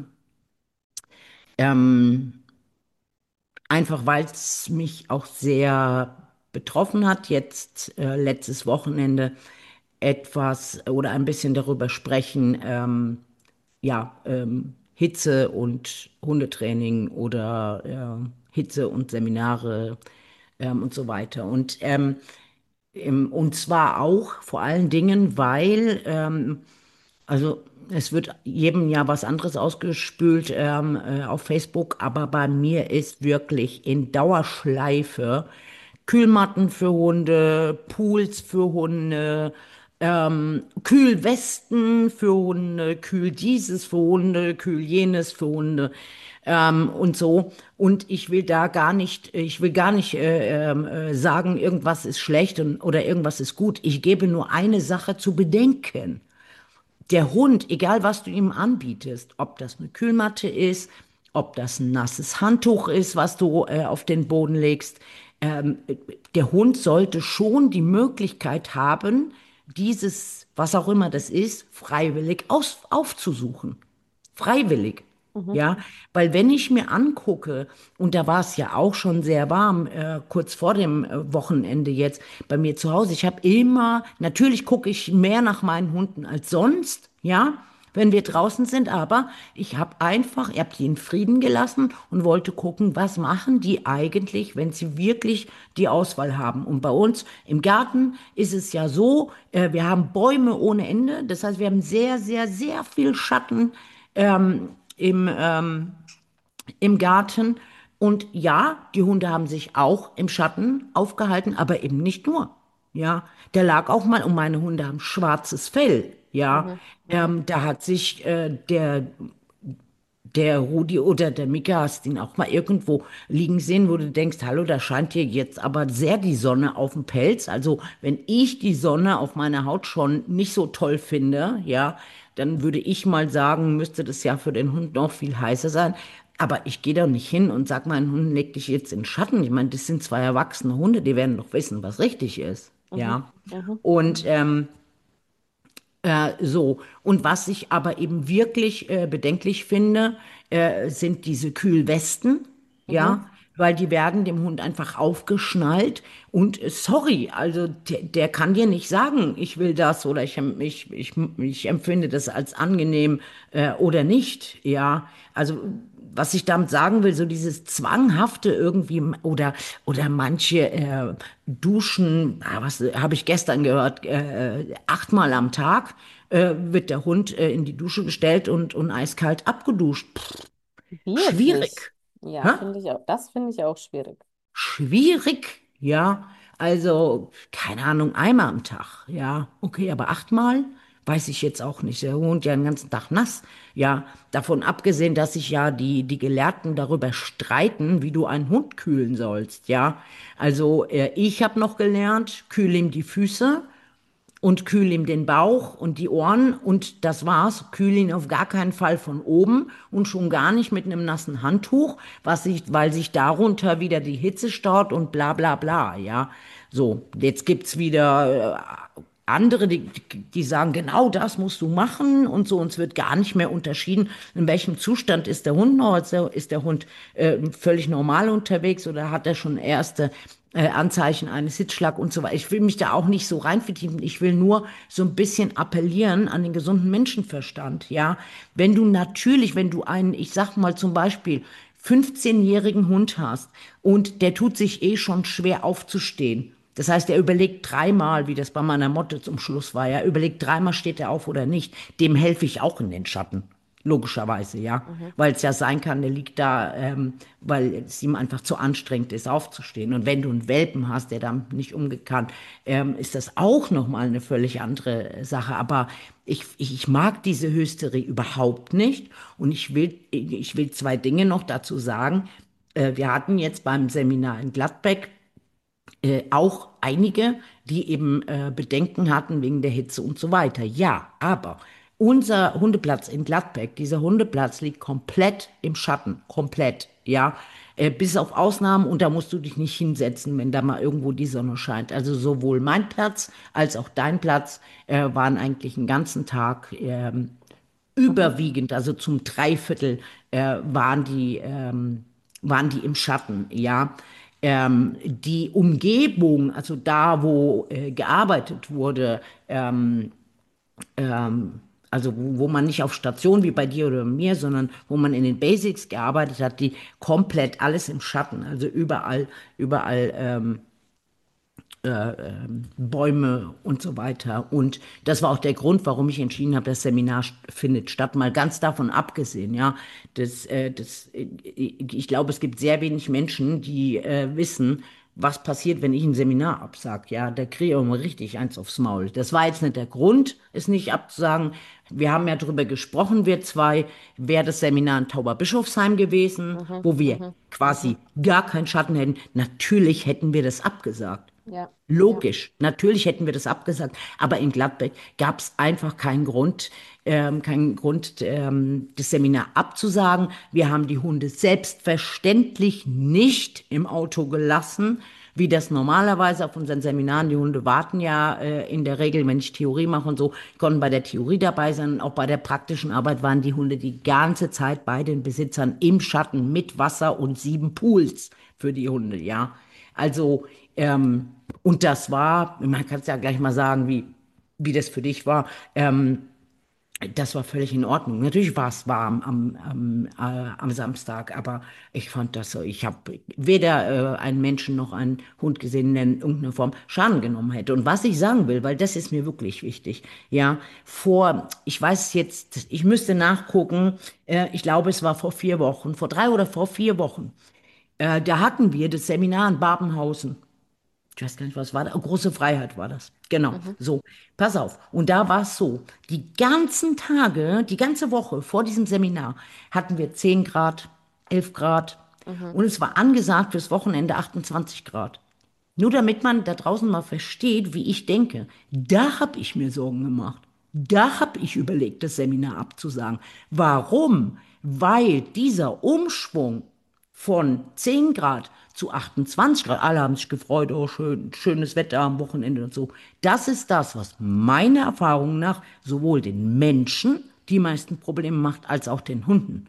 ähm, einfach weil es mich auch sehr betroffen hat, jetzt äh, letztes Wochenende etwas oder ein bisschen darüber sprechen, ähm, ja, ähm, Hitze und Hundetraining oder äh, Hitze und Seminare ähm, und so weiter. Und ähm, ähm, und zwar auch vor allen Dingen, weil, ähm, also es wird jedem Jahr was anderes ausgespült ähm, äh, auf Facebook, aber bei mir ist wirklich in Dauerschleife Kühlmatten für Hunde, Pools für Hunde, ähm, Kühlwesten für Hunde, kühl dieses für Hunde, kühl jenes für Hunde ähm, und so. Und ich will da gar nicht, ich will gar nicht äh, ähm, äh, sagen, irgendwas ist schlecht und, oder irgendwas ist gut. Ich gebe nur eine Sache zu bedenken. Der Hund, egal was du ihm anbietest, ob das eine Kühlmatte ist, ob das ein nasses Handtuch ist, was du äh, auf den Boden legst, ähm, der Hund sollte schon die Möglichkeit haben, dieses, was auch immer das ist, freiwillig aus, aufzusuchen. Freiwillig. Mhm. Ja, weil wenn ich mir angucke, und da war es ja auch schon sehr warm, äh, kurz vor dem äh, Wochenende jetzt bei mir zu Hause, ich habe immer, natürlich gucke ich mehr nach meinen Hunden als sonst, ja, wenn wir draußen sind, aber ich habe einfach, ich habe die in Frieden gelassen und wollte gucken, was machen die eigentlich, wenn sie wirklich die Auswahl haben. Und bei uns im Garten ist es ja so, äh, wir haben Bäume ohne Ende, das heißt, wir haben sehr, sehr, sehr viel Schatten ähm, im, ähm, im Garten. Und ja, die Hunde haben sich auch im Schatten aufgehalten, aber eben nicht nur. Ja, der lag auch mal, und meine Hunde haben schwarzes Fell. Ja, Mhm. Mhm. ähm, da hat sich äh, der der Rudi oder der Mika, hast ihn auch mal irgendwo liegen sehen, wo du denkst, hallo, da scheint dir jetzt aber sehr die Sonne auf dem Pelz. Also wenn ich die Sonne auf meiner Haut schon nicht so toll finde, ja, dann würde ich mal sagen, müsste das ja für den Hund noch viel heißer sein. Aber ich gehe da nicht hin und sag, mein Hund leg dich jetzt in den Schatten. Ich meine, das sind zwei erwachsene Hunde, die werden doch wissen, was richtig ist. Mhm. Ja. Mhm. Und ähm, äh, so, und was ich aber eben wirklich äh, bedenklich finde, äh, sind diese Kühlwesten, Mhm. ja, weil die werden dem Hund einfach aufgeschnallt und äh, sorry, also der, der kann dir nicht sagen, ich will das oder ich, em- ich, ich, ich empfinde das als angenehm äh, oder nicht, ja, also was ich damit sagen will, so dieses Zwanghafte irgendwie oder, oder manche äh, Duschen, ah, was habe ich gestern gehört, äh, achtmal am Tag äh, wird der Hund äh, in die Dusche gestellt und, und eiskalt abgeduscht. Pff, Wirklich? schwierig. Ja, Hä? finde ich auch. Das finde ich auch schwierig. Schwierig, ja. Also, keine Ahnung, einmal am Tag, ja. Okay, aber achtmal? Weiß ich jetzt auch nicht. Der wohnt ja den ganzen Tag nass. Ja, davon abgesehen, dass sich ja die, die Gelehrten darüber streiten, wie du einen Hund kühlen sollst, ja. Also, äh, ich habe noch gelernt, kühl ihm die Füße und kühl ihm den Bauch und die Ohren und das war's. Kühl ihn auf gar keinen Fall von oben und schon gar nicht mit einem nassen Handtuch, was sich, weil sich darunter wieder die Hitze staut und bla bla bla, ja. So, jetzt gibt's wieder andere, die, die sagen, genau das musst du machen und so. Und es wird gar nicht mehr unterschieden, in welchem Zustand ist der Hund noch. Ist der, ist der Hund äh, völlig normal unterwegs oder hat er schon erste äh, Anzeichen eines Hitzschlag und so weiter. Ich will mich da auch nicht so rein vertiefen. Ich will nur so ein bisschen appellieren an den gesunden Menschenverstand. Ja, wenn du natürlich, wenn du einen, ich sag mal zum Beispiel, fünfzehnjährigen Hund hast und der tut sich eh schon schwer aufzustehen. Das heißt, er überlegt dreimal, wie das bei meiner Motte zum Schluss war. Er überlegt dreimal, steht er auf oder nicht. Dem helfe ich auch in den Schatten. Logischerweise, ja. Mhm. Weil es ja sein kann, der liegt da, ähm, weil es ihm einfach zu anstrengend ist, aufzustehen. Und wenn du einen Welpen hast, der da nicht umgehen kann, ähm, ist das auch nochmal eine völlig andere Sache. Aber ich, ich, ich mag diese Hysterie überhaupt nicht. Und ich will, ich will zwei Dinge noch dazu sagen. Äh, wir hatten jetzt beim Seminar in Gladbeck äh, auch einige, die eben äh, Bedenken hatten wegen der Hitze und so weiter. Ja, aber unser Hundeplatz in Gladbeck, dieser Hundeplatz liegt komplett im Schatten, komplett, ja, äh, bis auf Ausnahmen und da musst du dich nicht hinsetzen, wenn da mal irgendwo die Sonne scheint. Also sowohl mein Platz als auch dein Platz äh, waren eigentlich den ganzen Tag ähm, Mhm. überwiegend, also zum Dreiviertel äh, waren die, ähm, waren die im Schatten, ja. Ähm, die Umgebung, also da, wo äh, gearbeitet wurde, ähm, ähm, also wo, wo man nicht auf Station wie bei dir oder mir, sondern wo man in den Basics gearbeitet hat, die komplett alles im Schatten, also überall, überall ähm, äh, ähm, Bäume und so weiter. Und das war auch der Grund, warum ich entschieden habe, das Seminar st- findet statt. Mal ganz davon abgesehen, ja. Das, äh, das, äh, ich glaube, es gibt sehr wenig Menschen, die äh, wissen, was passiert, wenn ich ein Seminar absag. Ja, da kriege ich auch mal richtig eins aufs Maul. Das war jetzt nicht der Grund, es nicht abzusagen. Wir haben ja drüber gesprochen, wir zwei, wäre das Seminar in Tauberbischofsheim gewesen, Mhm. wo wir Mhm. quasi Mhm. gar keinen Schatten hätten. Natürlich hätten wir das abgesagt. Ja, ja. Logisch, natürlich hätten wir das abgesagt, aber in Gladbeck gab es einfach keinen Grund, ähm, keinen Grund, ähm, das Seminar abzusagen. Wir haben die Hunde selbstverständlich nicht im Auto gelassen, wie das normalerweise auf unseren Seminaren. Die Hunde warten ja äh, in der Regel, wenn ich Theorie mache und so, konnten bei der Theorie dabei sein. Auch bei der praktischen Arbeit waren die Hunde die ganze Zeit bei den Besitzern im Schatten mit Wasser und sieben Pools für die Hunde, ja. Also, ähm, und das war, man kann es ja gleich mal sagen, wie, wie das für dich war. Ähm, das war völlig in Ordnung. Natürlich war es warm am, am, äh, am Samstag, aber ich fand das so. Ich habe weder äh, einen Menschen noch einen Hund gesehen, der in irgendeiner Form Schaden genommen hätte. Und was ich sagen will, weil das ist mir wirklich wichtig, ja, vor, ich weiß jetzt, ich müsste nachgucken, äh, ich glaube, es war vor vier Wochen, vor drei oder vor vier Wochen, äh, da hatten wir das Seminar in Babenhausen. Ich weiß gar nicht, was war das? Oh, große Freiheit war das. Genau, Mhm. so. Pass auf. Und da war es so, die ganzen Tage, die ganze Woche vor diesem Seminar hatten wir zehn Grad, elf Grad Mhm. und es war angesagt fürs Wochenende achtundzwanzig Grad. Nur damit man da draußen mal versteht, wie ich denke. Da habe ich mir Sorgen gemacht. Da habe ich überlegt, das Seminar abzusagen. Warum? Weil dieser Umschwung von zehn Grad zu achtundzwanzig Grad, alle haben sich gefreut, oh schön, schönes Wetter am Wochenende und so. Das ist das, was meiner Erfahrung nach sowohl den Menschen die meisten Probleme macht, als auch den Hunden.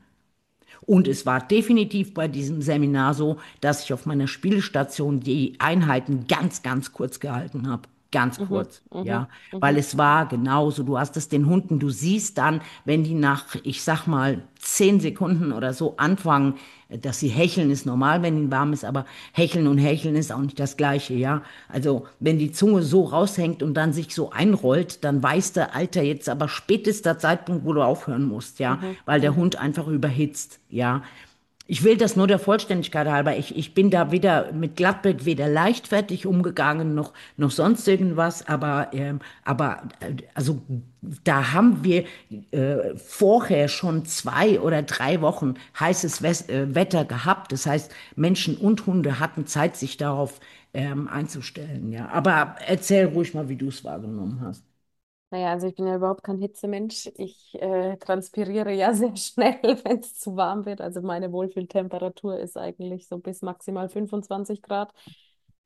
Und es war definitiv bei diesem Seminar so, dass ich auf meiner Spielstation die Einheiten ganz, ganz kurz gehalten habe. Ganz Mhm. kurz, Mhm. ja. Weil Mhm. es war genauso. Du hast es den Hunden, du siehst dann, wenn die nach, ich sag mal, zehn Sekunden oder so anfangen, dass sie hecheln, ist normal, wenn ihnen warm ist, aber hecheln und hecheln ist auch nicht das Gleiche, ja. Also, wenn die Zunge so raushängt und dann sich so einrollt, dann weiß der Alter jetzt aber spätester Zeitpunkt, wo du aufhören musst, ja, Mhm. weil der Mhm. Hund einfach überhitzt, ja. Ich will das nur der Vollständigkeit halber. Ich, ich bin da weder mit Gladbeck weder leichtfertig umgegangen noch, noch sonst irgendwas. Aber, ähm, aber äh, also da haben wir äh, vorher schon zwei oder drei Wochen heißes Wes äh, Wetter gehabt. Das heißt, Menschen und Hunde hatten Zeit, sich darauf ähm, einzustellen. Ja, aber erzähl ruhig mal, wie du es wahrgenommen hast. Naja, also ich bin ja überhaupt kein Hitzemensch. Ich äh, transpiriere ja sehr schnell, wenn es zu warm wird. Also meine Wohlfühltemperatur ist eigentlich so bis maximal fünfundzwanzig Grad.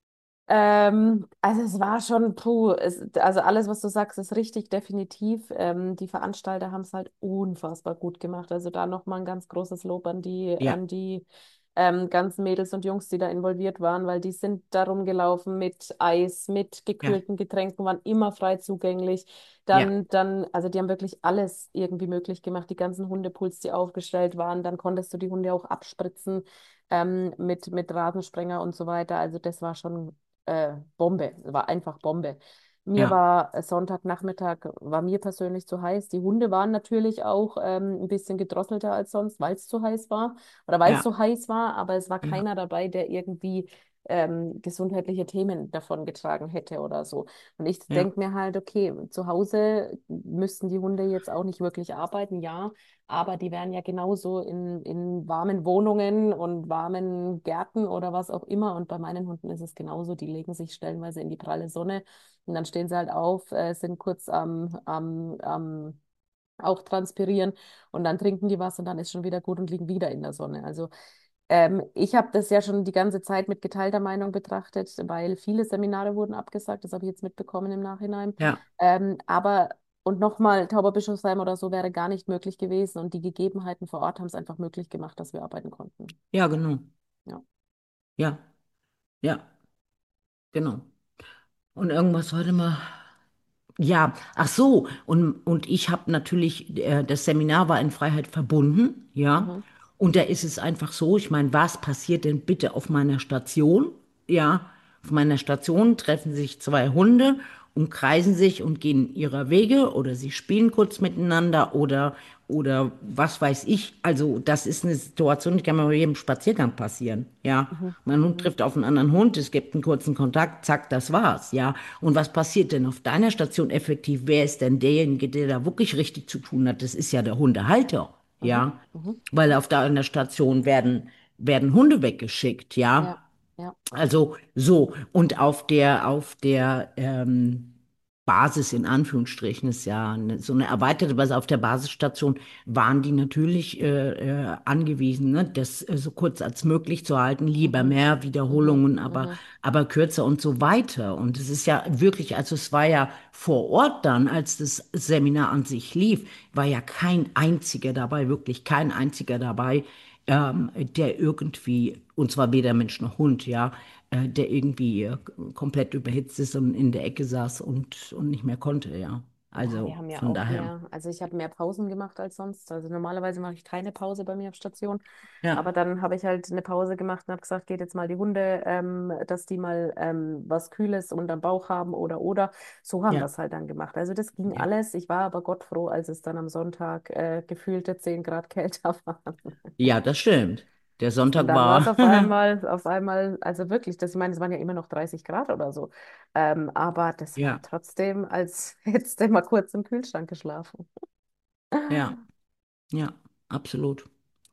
Ähm, also es war schon, puh, es, also alles, was du sagst, ist richtig, definitiv. Ähm, die Veranstalter haben es halt unfassbar gut gemacht. Also da nochmal ein ganz großes Lob an die, Ja, an die ähm, ganzen Mädels und Jungs, die da involviert waren, weil die sind darum gelaufen mit Eis, mit ja, gekühlten Getränken, waren immer frei zugänglich. ja, Dann, dann, also die haben wirklich alles irgendwie möglich gemacht. Die ganzen Hundepools, die aufgestellt waren, dann konntest du die Hunde auch abspritzen ähm, mit, mit Rasensprenger und so weiter. Also das war schon äh, Bombe, war einfach Bombe. Mir ja, war äh, Sonntagnachmittag, war mir persönlich zu heiß. Die Hunde waren natürlich auch ähm, ein bisschen gedrosselter als sonst, weil es zu heiß war oder weil es ja, so heiß war, aber es war ja, keiner dabei, der irgendwie ähm, gesundheitliche Themen davon getragen hätte oder so. Und ich ja, denke mir halt, okay, zu Hause müssten die Hunde jetzt auch nicht wirklich arbeiten, ja, aber die wären ja genauso in, in warmen Wohnungen und warmen Gärten oder was auch immer. Und bei meinen Hunden ist es genauso. Die legen sich stellenweise in die pralle Sonne und dann stehen sie halt auf, äh, sind kurz am, am, am auch transpirieren und dann trinken die was und dann ist schon wieder gut und liegen wieder in der Sonne. Also ähm, ich habe das ja schon die ganze Zeit mit geteilter Meinung betrachtet, weil viele Seminare wurden abgesagt, das habe ich jetzt mitbekommen im Nachhinein. ja, Ähm, aber und nochmal, Tauberbischofsheim oder so wäre gar nicht möglich gewesen und die Gegebenheiten vor Ort haben es einfach möglich gemacht, dass wir arbeiten konnten. ja, genau. Ja. Ja, ja, genau. Und irgendwas, warte mal. Ja, ach so, und, und ich habe natürlich, äh, das Seminar war in Freiheit verbunden, ja. Mhm. Und da ist es einfach so, ich meine, was passiert denn bitte auf meiner Station? Ja, auf meiner Station treffen sich zwei Hunde, umkreisen sich und gehen ihrer Wege oder sie spielen kurz miteinander oder, oder was weiß ich. Also, das ist eine Situation, die kann mir bei jedem Spaziergang passieren, ja. Mhm. Mein Hund Mhm. trifft auf einen anderen Hund, es gibt einen kurzen Kontakt, zack, das war's, ja. Und was passiert denn auf deiner Station effektiv? Wer ist denn derjenige, der da wirklich richtig zu tun hat? Das ist ja der Hundehalter, Mhm. ja. Mhm. Weil auf deiner Station werden, werden Hunde weggeschickt, ja. Ja, ja. Also so, und auf der, auf der ähm, Basis in Anführungsstrichen ist ja eine, so eine erweiterte Basis, auf der Basisstation waren die natürlich äh, äh, angewiesen, ne, das äh, so kurz als möglich zu halten, lieber Mhm. mehr Mhm. Wiederholungen, aber, Mhm. aber kürzer und so weiter. Und es ist ja wirklich, also es war ja vor Ort dann, als das Seminar an sich lief, war ja kein einziger dabei, wirklich kein einziger dabei, ähm, der irgendwie, und zwar weder Mensch noch Hund, ja, äh, der irgendwie äh, komplett überhitzt ist und in der Ecke saß und, und nicht mehr konnte, ja. Ja, Also wir haben ja von auch daher, mehr, also ich habe mehr Pausen gemacht als sonst. Also normalerweise mache ich keine Pause bei mir auf Station, aber ja, dann habe ich halt eine Pause gemacht und habe gesagt, geht jetzt mal die Hunde, ähm, dass die mal ähm, was Kühles unterm Bauch haben oder oder. So haben wir ja, es halt dann gemacht. Also das ging ja. alles. Ich war aber Gott froh, als es dann am Sonntag äh, gefühlte zehn Grad kälter waren. Ja, das stimmt. Der Und Sonntag dann war es war, auf einmal, auf einmal, also wirklich, das, ich meine, es waren ja immer noch dreißig Grad oder so. Ähm, aber das war ja, trotzdem, als hättest du mal kurz im Kühlschrank geschlafen. ja, ja, absolut.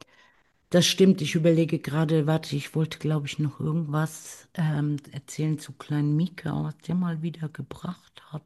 Das stimmt. Ich überlege gerade, warte, ich wollte, glaube ich, noch irgendwas ähm, erzählen zu kleinen Mika, was der mal wieder gebracht hat.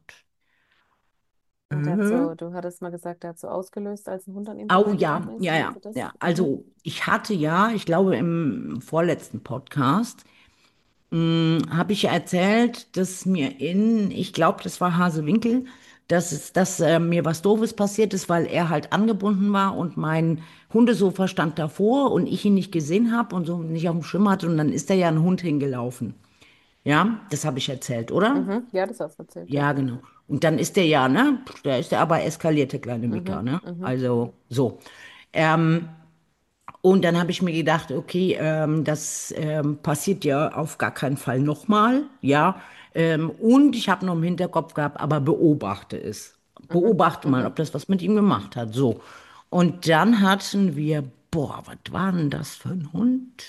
Und der hat Äh? so, du hattest mal gesagt, der hat so ausgelöst, als ein Hund an ihm Oh vorbeigekommen ja, ist. ja, Meinst ja, du das? ja. Mhm. Also ich hatte ja, ich glaube im vorletzten Podcast, habe ich ja erzählt, dass mir in, ich glaube, das war Hasewinkel, dass es, dass äh, mir was Doofes passiert ist, weil er halt angebunden war und mein Hundesofa stand davor und ich ihn nicht gesehen habe und so nicht auf dem Schirm hatte und dann ist da ja ein Hund hingelaufen. Ja, das habe ich erzählt, oder? Mhm. Ja, das hast du erzählt, ja. Ja, genau. Und dann ist der ja, ne? Da ist der aber eskaliert, der kleine Mika, Mhm. ne? Mhm. Also so. Ähm, und dann habe ich mir gedacht, okay, ähm, das ähm, passiert ja auf gar keinen Fall nochmal, ja. Ähm, und ich habe noch im Hinterkopf gehabt, aber beobachte es. Mhm. Beobachte mal, Mhm. ob das was mit ihm gemacht hat. So. Und dann hatten wir, boah, was war denn das für ein Hund?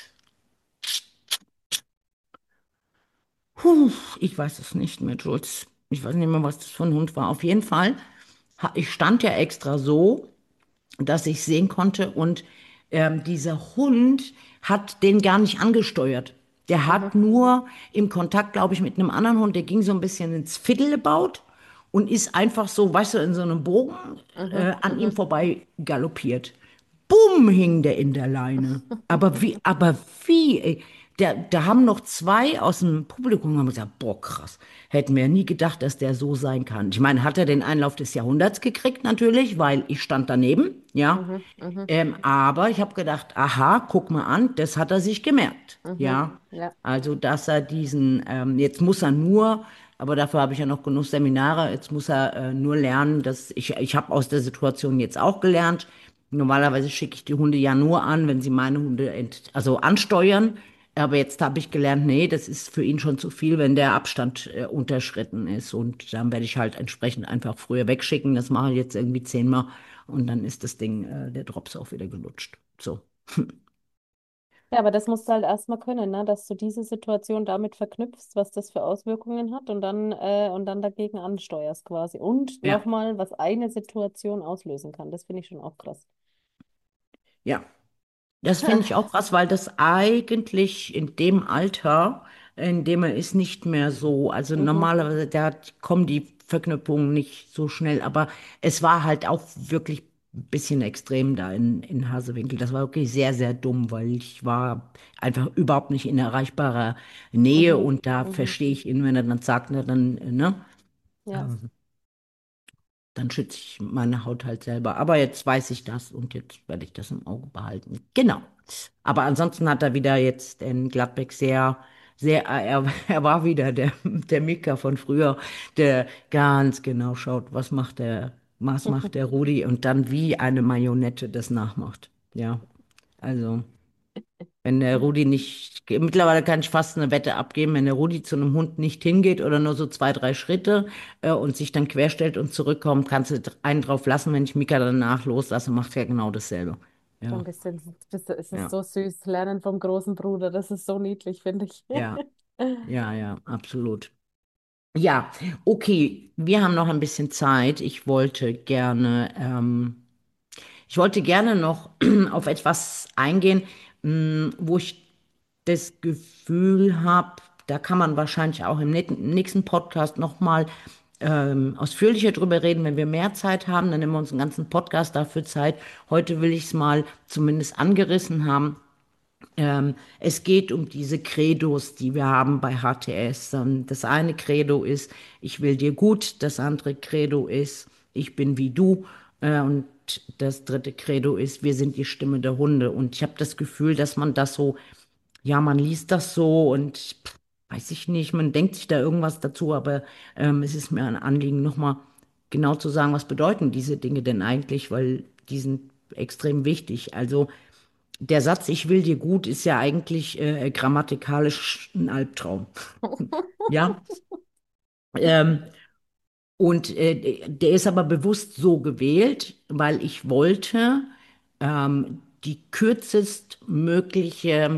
Puh, ich weiß es nicht mehr, Jules. Ich weiß nicht mehr, was das für ein Hund war. Auf jeden Fall, ha- ich stand ja extra so, dass ich sehen konnte. Und ähm, dieser Hund hat den gar nicht angesteuert. Der Mhm. hat nur im Kontakt, glaube ich, mit einem anderen Hund, der ging so ein bisschen ins Fiddlebaut und ist einfach so, weißt du, in so einem Bogen Mhm. äh, an ihm Mhm. vorbei galoppiert. Bumm, hing der in der Leine. Aber wie, aber wie, ey. da, da haben noch zwei aus dem Publikum haben gesagt, boah, krass, hätten wir ja nie gedacht, dass der so sein kann. Ich meine, hat er den Einlauf des Jahrhunderts gekriegt natürlich, weil ich stand daneben, ja. Mhm, mhm, Ähm, aber ich habe gedacht, aha, guck mal an, das hat er sich gemerkt, mhm. ja. Ja. Also, dass er diesen, ähm, jetzt muss er nur, aber dafür habe ich ja noch genug Seminare, jetzt muss er äh, nur lernen, dass ich, ich habe aus der Situation jetzt auch gelernt. Normalerweise schicke ich die Hunde ja nur an, wenn sie meine Hunde ent, also ansteuern. Aber jetzt habe ich gelernt, nee, das ist für ihn schon zu viel, wenn der Abstand äh, unterschritten ist. Und dann werde ich halt entsprechend einfach früher wegschicken. Das mache ich jetzt irgendwie zehnmal und dann ist das Ding, äh, der Drops auch wieder gelutscht. So. Ja, aber das musst du halt erstmal können, ne? Dass du diese Situation damit verknüpfst, was das für Auswirkungen hat und dann, äh, und dann dagegen ansteuerst quasi. Und Ja. nochmal, was eine Situation auslösen kann. Das finde ich schon auch krass. Ja. Das finde ich auch krass, weil das eigentlich in dem Alter, in dem er ist, nicht mehr so, also Mhm. normalerweise, da kommen die Verknüpfungen nicht so schnell, aber es war halt auch wirklich ein bisschen extrem da in, in Hasewinkel. Das war wirklich sehr, sehr dumm, weil ich war einfach überhaupt nicht in erreichbarer Nähe Mhm. und da Mhm. verstehe ich ihn, wenn er dann sagt, na, dann, äh, ne? Ja. Dann schütze ich meine Haut halt selber. Aber jetzt weiß ich das und jetzt werde ich das im Auge behalten. Genau. Aber ansonsten hat er wieder jetzt in Gladbeck sehr, sehr, er, er war wieder der, der Mika von früher, der ganz genau schaut, was macht der, was macht der Rudi und dann wie eine Marionette das nachmacht. Ja, also. Wenn der Rudi nicht, mittlerweile kann ich fast eine Wette abgeben, wenn der Rudi zu einem Hund nicht hingeht oder nur so zwei, drei Schritte äh, und sich dann querstellt und zurückkommt, kannst du einen drauf lassen, wenn ich Mika danach loslasse, macht er genau dasselbe. So ein Ja, bisschen, das- es ist ja, so süß, Lernen vom großen Bruder, das ist so niedlich, finde ich. ja, ja, ja, absolut. Ja, okay, wir haben noch ein bisschen Zeit. Ich wollte gerne, ähm, ich wollte gerne noch auf etwas eingehen, mh, wo ich das Gefühl habe, da kann man wahrscheinlich auch im net- nächsten Podcast nochmal ähm, ausführlicher drüber reden. Wenn wir mehr Zeit haben, dann nehmen wir uns einen ganzen Podcast dafür Zeit. Heute will ich es mal zumindest angerissen haben. Ähm, es geht um diese Credos, die wir haben bei H T S. Ähm, Das eine Credo ist, ich will dir gut. Das andere Credo ist, ich bin wie du. Äh, Und das dritte Credo ist, wir sind die Stimme der Hunde. Und ich habe das Gefühl, dass man das so, ja, man liest das so und pff, weiß ich nicht, man denkt sich da irgendwas dazu, aber ähm, es ist mir ein Anliegen, nochmal genau zu sagen, was bedeuten diese Dinge denn eigentlich, weil die sind extrem wichtig. Also der Satz, ich will dir gut, ist ja eigentlich äh, grammatikalisch ein Albtraum. Ja, ähm, und äh, der ist aber bewusst so gewählt, weil ich wollte ähm, die kürzestmögliche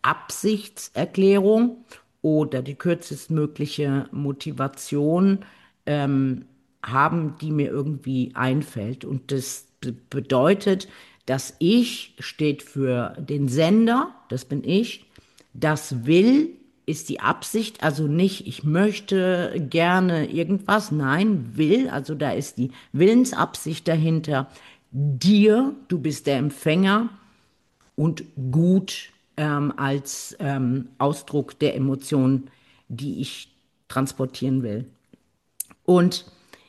Absichtserklärung oder die kürzestmögliche Motivation ähm, haben, die mir irgendwie einfällt. Und das be- bedeutet, das Ich steht für den Sender, das bin ich. Das Will ist die Absicht, also nicht, ich möchte gerne irgendwas, nein, will, also da ist die Willensabsicht dahinter. Dir, du bist der Empfänger und gut ähm, als ähm, Ausdruck der Emotionen, die ich transportieren will. Und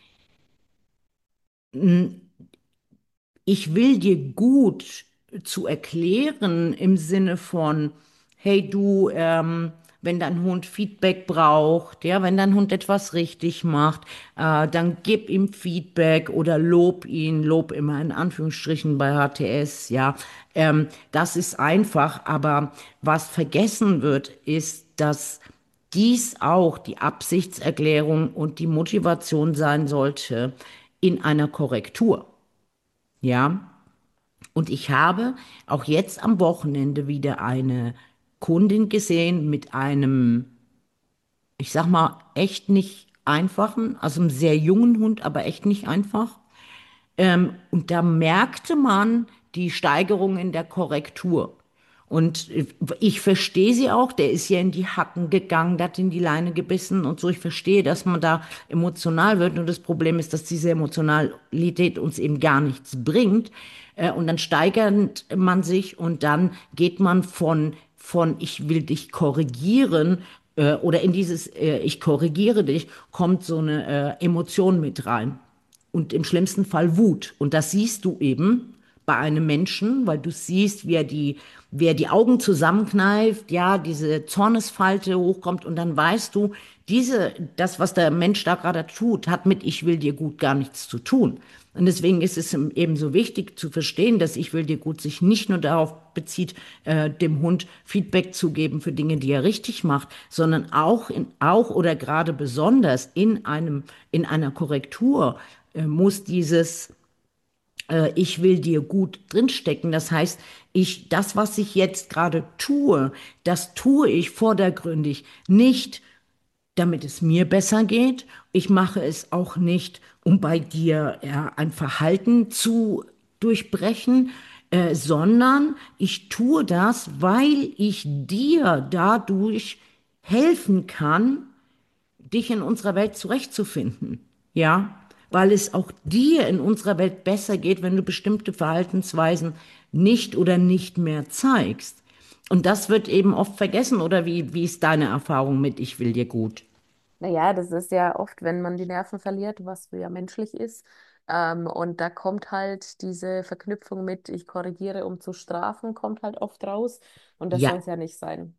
mh, ich will dir gut zu erklären im Sinne von, hey du, ähm, wenn dein Hund Feedback braucht, ja, wenn dein Hund etwas richtig macht, äh, dann gib ihm Feedback oder lob ihn, lob immer in Anführungsstrichen bei H T S, ja. Ähm, das ist einfach, aber was vergessen wird, ist, dass dies auch die Absichtserklärung und die Motivation sein sollte in einer Korrektur. Ja, und ich habe auch jetzt am Wochenende wieder eine Kundin gesehen mit einem, ich sag mal, echt nicht einfachen, also einem sehr jungen Hund, aber echt nicht einfach. Ähm, und da merkte man die Steigerung in der Korrektur. Und äh, ich verstehe sie auch, der ist ja in die Hacken gegangen, der hat in die Leine gebissen und so. Ich verstehe, dass man da emotional wird. Nur das Problem ist, dass diese Emotionalität uns eben gar nichts bringt. Äh, Und dann steigert man sich und dann geht man von von ich will dich korrigieren äh, oder in dieses äh, ich korrigiere dich kommt so eine äh, Emotion mit rein. Und im schlimmsten Fall Wut. Und das siehst du eben bei einem Menschen, weil du siehst, wie er die, wie er die Augen zusammenkneift, ja, diese Zornesfalte hochkommt und dann weißt du, diese, das, was der Mensch da gerade tut, hat mit Ich will dir gut gar nichts zu tun. Und deswegen ist es eben so wichtig zu verstehen, dass Ich will dir gut sich nicht nur darauf bezieht, äh, dem Hund Feedback zu geben für Dinge, die er richtig macht, sondern auch in, auch oder gerade besonders in einem, in einer Korrektur äh, muss dieses äh, Ich will dir gut drinstecken. Das heißt, ich, das, was ich jetzt gerade tue, das tue ich vordergründig nicht, damit es mir besser geht. Ich mache es auch nicht, um bei dir ja, ein Verhalten zu durchbrechen, äh, sondern ich tue das, weil ich dir dadurch helfen kann, dich in unserer Welt zurechtzufinden. Ja, weil es auch dir in unserer Welt besser geht, wenn du bestimmte Verhaltensweisen nicht oder nicht mehr zeigst. Und das wird eben oft vergessen. Oder wie, wie ist deine Erfahrung mit Ich will dir gut? Naja, das ist ja oft, wenn man die Nerven verliert, was ja menschlich ist. Ähm, und da kommt halt diese Verknüpfung mit, ich korrigiere, um zu strafen, kommt halt oft raus. Und das soll es Ja, ja nicht sein.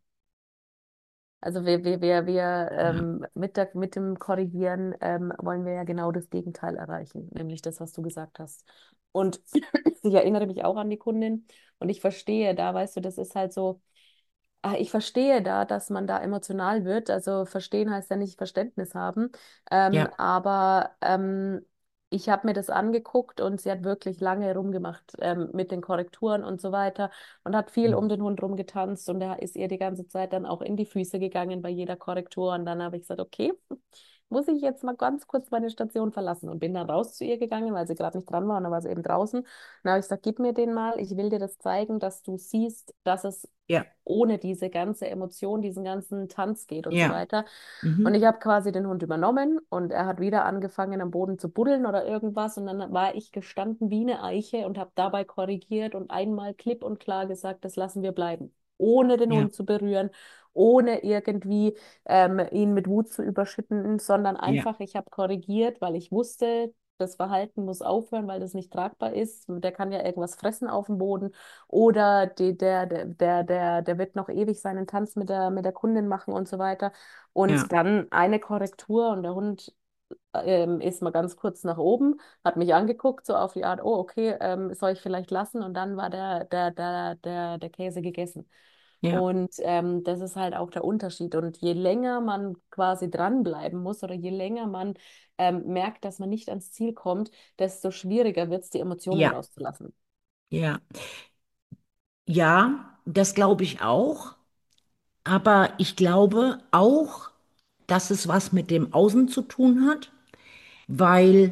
Also wir, wir, wir, wir ja, ähm, mit der, mit dem Korrigieren ähm, wollen wir ja genau das Gegenteil erreichen, nämlich das, was du gesagt hast. Und ich erinnere mich auch an die Kundin und ich verstehe da, weißt du, das ist halt so, ah, ich verstehe da, dass man da emotional wird. Also verstehen heißt ja nicht Verständnis haben. Ähm, ja, aber ähm, ich habe mir das angeguckt und sie hat wirklich lange rumgemacht ähm, mit den Korrekturen und so weiter und hat viel um den Hund rumgetanzt und er ist ihr die ganze Zeit dann auch in die Füße gegangen bei jeder Korrektur. Und dann habe ich gesagt, okay, muss ich jetzt mal ganz kurz meine Station verlassen und bin dann raus zu ihr gegangen, weil sie gerade nicht dran war und dann war sie eben draußen. Dann habe ich gesagt, gib mir den mal, ich will dir das zeigen, dass du siehst, dass es ja, ohne diese ganze Emotion, diesen ganzen Tanz geht und so ja, weiter. Und ich mhm. habe quasi den Hund übernommen und er hat wieder angefangen am Boden zu buddeln oder irgendwas und dann war ich gestanden wie eine Eiche und habe dabei korrigiert und einmal klipp und klar gesagt, das lassen wir bleiben, ohne den Ja, Hund zu berühren, ohne irgendwie ähm, ihn mit Wut zu überschütten, sondern ja, einfach, ich habe korrigiert, weil ich wusste, das Verhalten muss aufhören, weil das nicht tragbar ist. Der kann ja irgendwas fressen auf dem Boden oder die, der, der, der, der, der wird noch ewig seinen Tanz mit der, mit der Kundin machen und so weiter. Und ja, dann eine Korrektur und der Hund ähm, ist mal ganz kurz nach oben, hat mich angeguckt, so auf die Art, oh, okay, ähm, soll ich vielleicht lassen? Und dann war der, der, der, der, der Käse gegessen. ja, Und ähm, das ist halt auch der Unterschied. Und je länger man quasi dranbleiben muss oder je länger man ähm, merkt, dass man nicht ans Ziel kommt, desto schwieriger wird es, die Emotionen ja, rauszulassen. ja. Ja, das glaube ich auch. Aber ich glaube auch, dass es was mit dem Außen zu tun hat, weil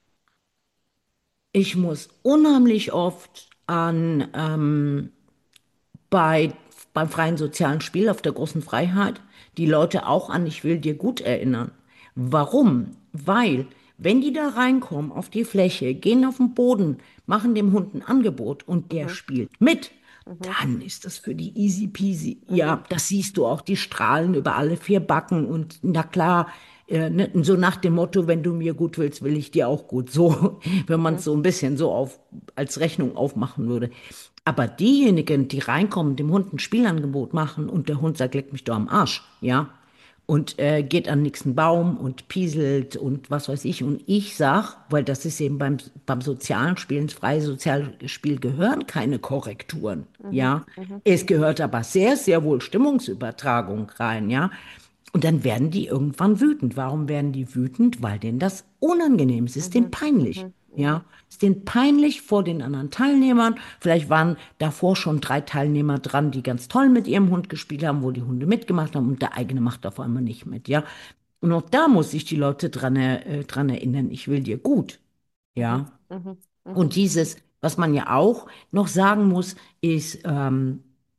ich muss unheimlich oft an ähm, bei, beim freien sozialen Spiel auf der großen Freiheit die Leute auch an Ich will dir gut erinnern. Warum? Weil, wenn die da reinkommen auf die Fläche, gehen auf den Boden, machen dem Hund ein Angebot und der Mhm, spielt mit, mhm, dann ist das für die easy peasy. mhm, Ja, das siehst du auch, die strahlen über alle vier Backen und na klar, äh, ne, so nach dem Motto, wenn du mir gut willst, will ich dir auch gut. So, wenn man mhm, es so ein bisschen so auf, als Rechnung aufmachen würde. Aber diejenigen, die reinkommen, dem Hund ein Spielangebot machen und der Hund sagt, leck mich doch am Arsch, ja, und äh, geht an nächsten Baum und pieselt und was weiß ich. Und ich sag, weil das ist eben beim, beim sozialen Spiel, ins freie soziale Spiel gehören keine Korrekturen, mhm, ja. mhm, Es gehört aber sehr, sehr wohl Stimmungsübertragung rein, ja. Und dann werden die irgendwann wütend. Warum werden die wütend? Weil denen das unangenehm ist. Es ist denen mhm, peinlich. mhm, Ja, mhm, es ist denen peinlich vor den anderen Teilnehmern. Vielleicht waren davor schon drei Teilnehmer dran, die ganz toll mit ihrem Hund gespielt haben, wo die Hunde mitgemacht haben und der eigene macht auf einmal nicht mit. Ja, und auch da muss ich die Leute dran, äh, dran erinnern, ich will dir gut. mhm, Ja, mhm, und mhm, dieses, was man ja auch noch sagen muss, ist, ähm,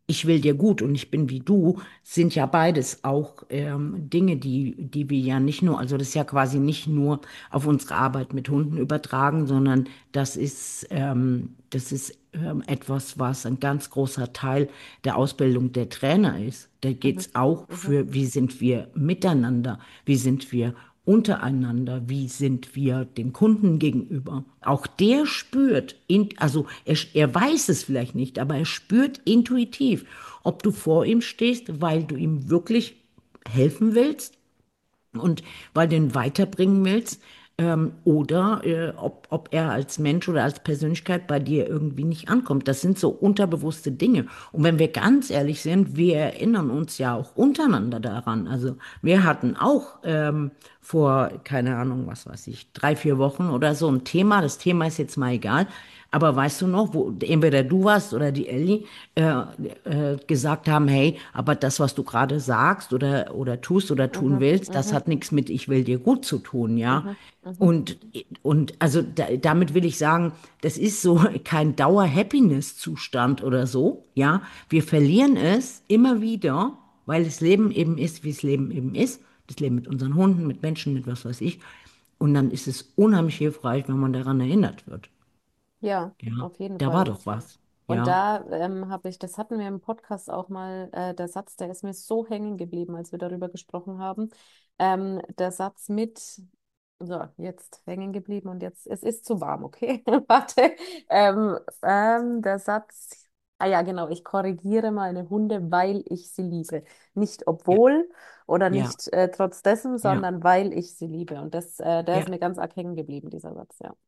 ich will dir gut und ich bin wie du, sind ja beides auch ähm, Dinge, die, die wir ja nicht nur, also das ist ja quasi nicht nur auf unsere Arbeit mit Hunden übertragen, sondern das ist, ähm, das ist ähm, etwas, was ein ganz großer Teil der Ausbildung der Trainer ist. Da Mhm. geht's auch Mhm. für, wie sind wir miteinander, wie sind wir untereinander, wie sind wir dem Kunden gegenüber. Auch der spürt, in, also er, er weiß es vielleicht nicht, aber er spürt intuitiv, ob du vor ihm stehst, weil du ihm wirklich helfen willst und weil du ihn weiterbringen willst, ähm, oder äh, ob, ob er als Mensch oder als Persönlichkeit bei dir irgendwie nicht ankommt. Das sind so unterbewusste Dinge. Und wenn wir ganz ehrlich sind, wir erinnern uns ja auch untereinander daran. Also wir hatten auch ähm, vor, keine Ahnung, was weiß ich, drei, vier Wochen oder so ein Thema. Das Thema ist jetzt mal egal. Aber weißt du noch, wo entweder du warst oder die Ellie äh, äh, gesagt haben, hey, aber das, was du gerade sagst oder, oder tust oder tun Mhm. willst, das Mhm. hat nichts mit ich will dir gut zu tun, ja. Mhm. Mhm. Und, und also da, damit will ich sagen, das ist so kein Dauer-Happiness-Zustand oder so, ja. Wir verlieren es immer wieder, weil das Leben eben ist, wie das Leben eben ist. Das Leben mit unseren Hunden, mit Menschen, mit was weiß ich. Und dann ist es unheimlich hilfreich, wenn man daran erinnert wird. Ja, Ja, auf jeden da war Fall. doch was. Und Ja, da ähm, habe ich, das hatten wir im Podcast auch mal, äh, der Satz, der ist mir so hängen geblieben, als wir darüber gesprochen haben. Ähm, der Satz mit, so, jetzt hängen geblieben und jetzt, es ist zu warm, okay? Warte. Ähm, ähm, der Satz, ah ja, genau, ich korrigiere meine Hunde, weil ich sie liebe. Nicht ja, obwohl oder ja, nicht äh, trotz dessen, ja, sondern weil ich sie liebe. Und das, äh, der ist ja, mir ganz arg hängen geblieben, dieser Satz, ja.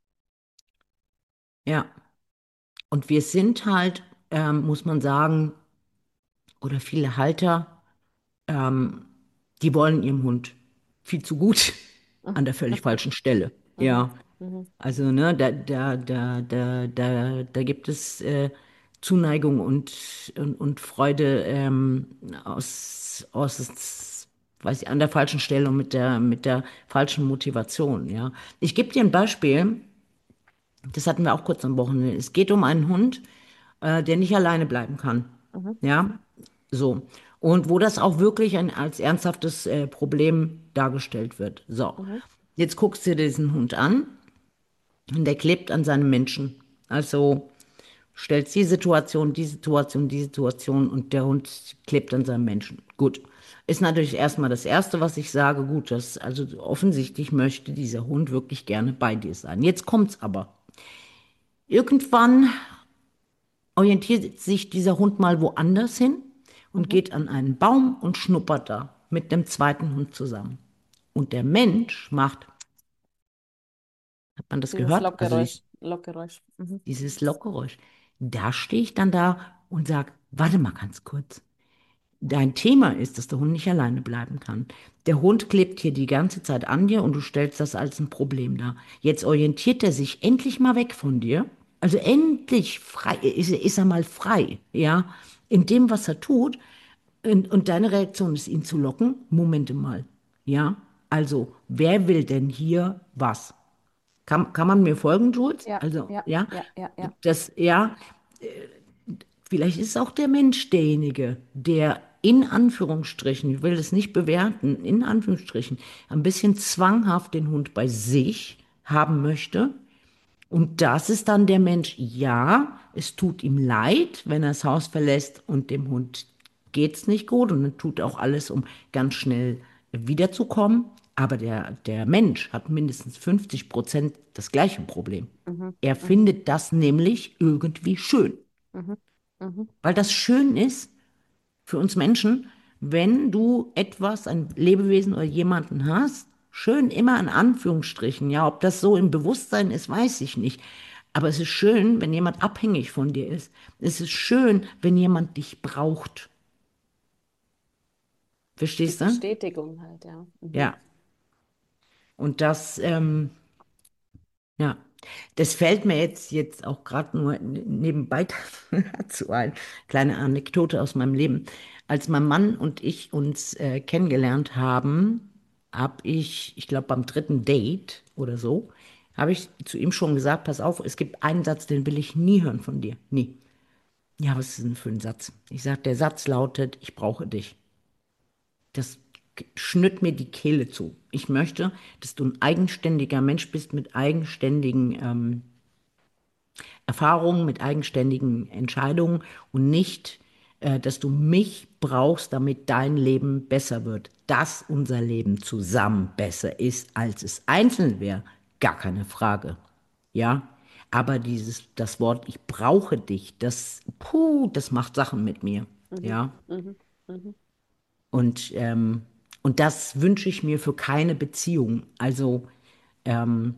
ja. Und wir sind halt, ähm, muss man sagen, oder viele Halter, ähm, die wollen ihrem Hund viel zu gut an der völlig falschen Stelle. Mhm, Ja, mhm, also ne, da, da, da, da, da, da gibt es äh, Zuneigung und, und, und Freude ähm, aus, aus, weiß ich, an der falschen Stelle und mit der, mit der falschen Motivation. Ja, ich gebe dir ein Beispiel. Das hatten wir auch kurz am Wochenende. Es geht um einen Hund, äh, der nicht alleine bleiben kann. mhm, Ja, so. Und wo das auch wirklich ein, als ernsthaftes äh, Problem dargestellt wird. So, mhm, jetzt guckst du dir diesen Hund an und der klebt an seinem Menschen. Also stellst die Situation, die Situation, die Situation und der Hund klebt an seinem Menschen. Gut. Ist natürlich erstmal das Erste, was ich sage. Gut, das, also offensichtlich möchte dieser Hund wirklich gerne bei dir sein. Jetzt kommt's aber. Irgendwann orientiert sich dieser Hund mal woanders hin und mhm. geht an einen Baum und schnuppert da mit dem zweiten Hund zusammen. Und der Mensch macht, hat man das Dieses gehört? Also dies, Lockgeräusch, Lockgeräusch. Mhm. dieses Lockgeräusch. Da stehe ich dann da und sage, warte mal ganz kurz. Dein Thema ist, dass der Hund nicht alleine bleiben kann. Der Hund klebt hier die ganze Zeit an dir und du stellst das als ein Problem dar. Jetzt orientiert er sich endlich mal weg von dir. Also endlich frei, ist, ist er mal frei, ja, in dem, was er tut. Und, und deine Reaktion ist, ihn zu locken. Momente mal, ja. Also, wer will denn hier was? Kann, kann man mir folgen, Jules? Ja, Also, ja, ja, ja, ja, ja. das, ja, vielleicht ist auch der Mensch derjenige, der in Anführungsstrichen, ich will das nicht bewerten, in Anführungsstrichen, ein bisschen zwanghaft den Hund bei sich haben möchte. Und das ist dann der Mensch, ja, es tut ihm leid, wenn er das Haus verlässt und dem Hund geht's nicht gut und er tut auch alles, um ganz schnell wiederzukommen. Aber der, der Mensch hat mindestens fünfzig Prozent das gleiche Problem. Mhm, Er mhm, findet das nämlich irgendwie schön. mhm, mhm. Weil das schön ist für uns Menschen, wenn du etwas, ein Lebewesen oder jemanden hast, schön immer in Anführungsstrichen, ja, ob das so im Bewusstsein ist, weiß ich nicht. Aber es ist schön, wenn jemand abhängig von dir ist. Es ist schön, wenn jemand dich braucht. Die Verstehst du? Bestätigung halt, ja. Mhm. Ja. Und das, ähm, ja, das fällt mir jetzt, jetzt auch gerade nur nebenbei dazu ein. Kleine Anekdote aus meinem Leben. Als mein Mann und ich uns äh, kennengelernt haben, habe ich, ich glaube beim dritten Date oder so, habe ich zu ihm schon gesagt, pass auf, es gibt einen Satz, den will ich nie hören von dir. Nie. Ja, was ist denn für ein Satz? Ich sage, der Satz lautet, ich brauche dich. Das schnürt mir die Kehle zu. Ich möchte, dass du ein eigenständiger Mensch bist mit eigenständigen ähm, Erfahrungen, mit eigenständigen Entscheidungen und nicht, äh, dass du mich brauchst, damit dein Leben besser wird. Dass unser Leben zusammen besser ist, als es einzeln wäre, gar keine Frage. Ja, aber dieses, das Wort, ich brauche dich, das, puh, das macht Sachen mit mir. Mhm, Ja, mhm, mhm. und, ähm, und das wünsche ich mir für keine Beziehung. Also, ähm,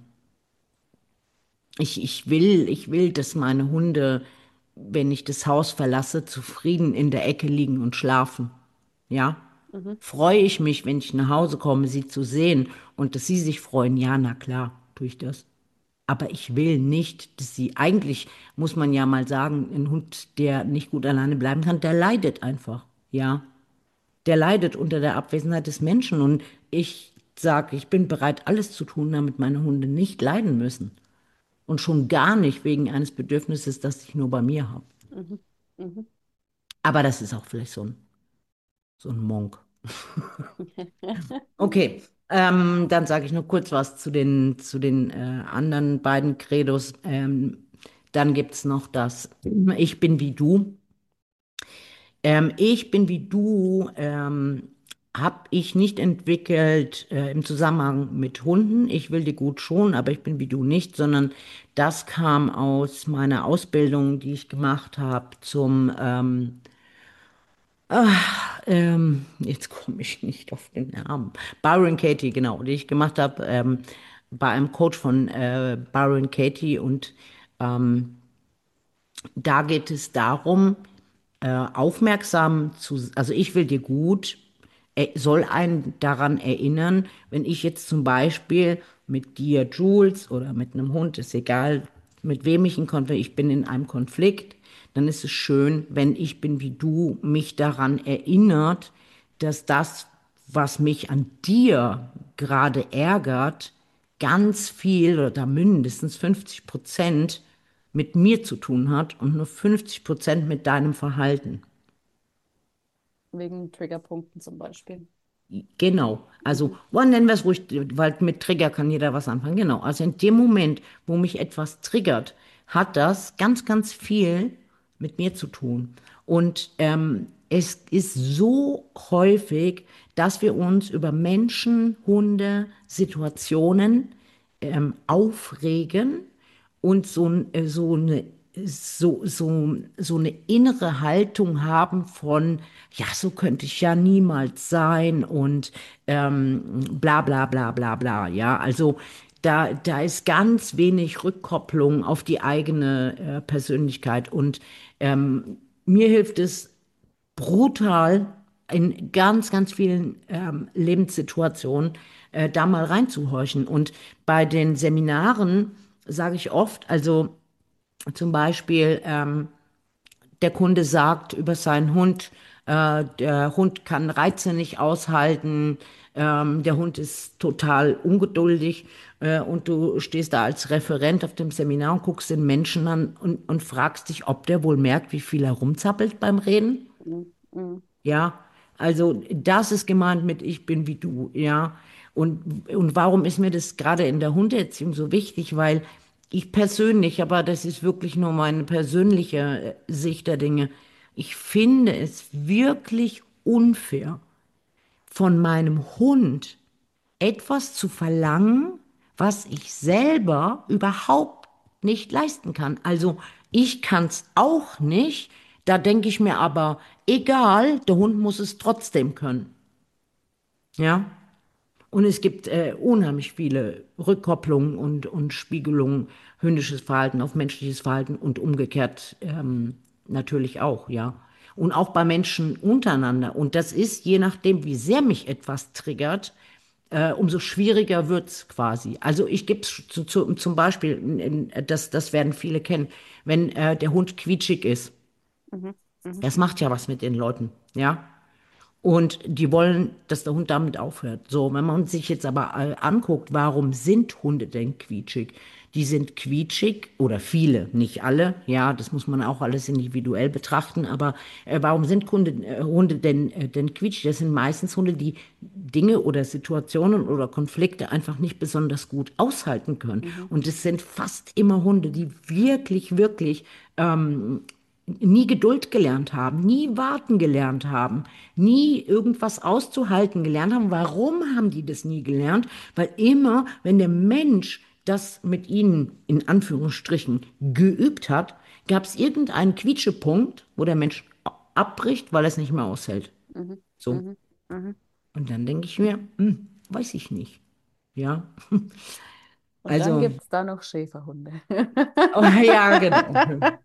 Ich, ich will, ich will, dass meine Hunde, wenn ich das Haus verlasse, zufrieden in der Ecke liegen und schlafen. Ja? Mhm. Freue ich mich, wenn ich nach Hause komme, sie zu sehen und dass sie sich freuen. Ja, na klar, tue ich das. Aber ich will nicht, dass sie, eigentlich muss man ja mal sagen, ein Hund, der nicht gut alleine bleiben kann, der leidet einfach. Ja? Der leidet unter der Abwesenheit des Menschen. Und ich sage, ich bin bereit, alles zu tun, damit meine Hunde nicht leiden müssen. Und schon gar nicht wegen eines Bedürfnisses, das ich nur bei mir habe. Mhm. Mhm. Aber das ist auch vielleicht so ein, so ein Monk. Okay, ähm, dann sage ich nur kurz was zu den, zu den äh, anderen beiden Credos. Ähm, dann gibt es noch das Ich bin wie du. Ähm, ich bin wie du, ähm, habe ich nicht entwickelt äh, im Zusammenhang mit Hunden. Ich will dir gut schon, aber ich bin wie du nicht, sondern das kam aus meiner Ausbildung, die ich gemacht habe zum, ähm, ähm, jetzt komme ich nicht auf den Namen, Byron Katie, genau, die ich gemacht habe ähm, bei einem Coach von äh, Byron Katie und ähm, da geht es darum, äh, aufmerksam zu, also ich will dir gut, er soll einen daran erinnern, wenn ich jetzt zum Beispiel mit dir, Jules, oder mit einem Hund, ist egal, mit wem ich in Konflikt, ich bin in einem Konflikt, dann ist es schön, wenn ich bin wie du, mich daran erinnert, dass das, was mich an dir gerade ärgert, ganz viel oder mindestens fünfzig Prozent mit mir zu tun hat und nur fünfzig Prozent mit deinem Verhalten. Wegen Triggerpunkten zum Beispiel. Genau. Also, Mhm. wann nennen wir es ruhig, weil mit Trigger kann jeder was anfangen. Genau. Also in dem Moment, wo mich etwas triggert, hat das ganz, ganz viel mit mir zu tun. Und ähm, es ist so häufig, dass wir uns über Menschen, Hunde, Situationen ähm, aufregen und so, ein- äh, so eine so, so, so eine innere Haltung haben von, ja, so könnte ich ja niemals sein und ähm, bla bla bla bla bla. Ja, also da, da ist ganz wenig Rückkopplung auf die eigene äh, Persönlichkeit. Und ähm, mir hilft es brutal in ganz, ganz vielen ähm, Lebenssituationen äh, da mal reinzuhorchen. Und bei den Seminaren sage ich oft, also zum Beispiel, ähm, der Kunde sagt über seinen Hund, äh, der Hund kann Reize nicht aushalten, ähm, der Hund ist total ungeduldig äh, und du stehst da als Referent auf dem Seminar und guckst den Menschen an und, und fragst dich, ob der wohl merkt, wie viel er rumzappelt beim Reden. Mhm. Mhm. Ja, also das ist gemeint mit Ich bin wie du, ja. Und, und warum ist mir das gerade in der Hundeerziehung so wichtig? Weil ich persönlich, aber das ist wirklich nur meine persönliche äh, Sicht der Dinge, ich finde es wirklich unfair, von meinem Hund etwas zu verlangen, was ich selber überhaupt nicht leisten kann. Also ich kann es auch nicht. Da denke ich mir aber, egal, der Hund muss es trotzdem können. Ja? Und es gibt äh, unheimlich viele Rückkopplungen und, und Spiegelungen, hündisches Verhalten auf menschliches Verhalten und umgekehrt ähm, natürlich auch, ja. Und auch bei Menschen untereinander. Und das ist, je nachdem, wie sehr mich etwas triggert, äh, umso schwieriger wird's quasi. Also ich gebe es zu, zu, zum Beispiel, in, in, das, das werden viele kennen, wenn äh, der Hund quietschig ist. Mhm. Mhm. Das macht ja was mit den Leuten, ja. Und die wollen, dass der Hund damit aufhört. So, wenn man sich jetzt aber äh, anguckt, warum sind Hunde denn quietschig? die sind quietschig oder viele, nicht alle. Ja, das muss man auch alles individuell betrachten. Aber äh, warum sind Hunde, äh, Hunde denn, äh, denn quietschig? Das sind meistens Hunde, die Dinge oder Situationen oder Konflikte einfach nicht besonders gut aushalten können. Mhm. Und es sind fast immer Hunde, die wirklich, wirklich ähm, nie Geduld gelernt haben, nie warten gelernt haben, nie irgendwas auszuhalten gelernt haben. Warum haben die das nie gelernt? Weil immer, wenn der Mensch das mit ihnen in Anführungsstrichen geübt hat, gab es irgendeinen Quietschepunkt, wo der Mensch abbricht, weil er es nicht mehr aushält. Mhm. So. Mhm. Mhm. Und dann denke ich mir, hm, weiß ich nicht. Ja, Und dann also, gibt es da noch Schäferhunde. oh, ja, genau.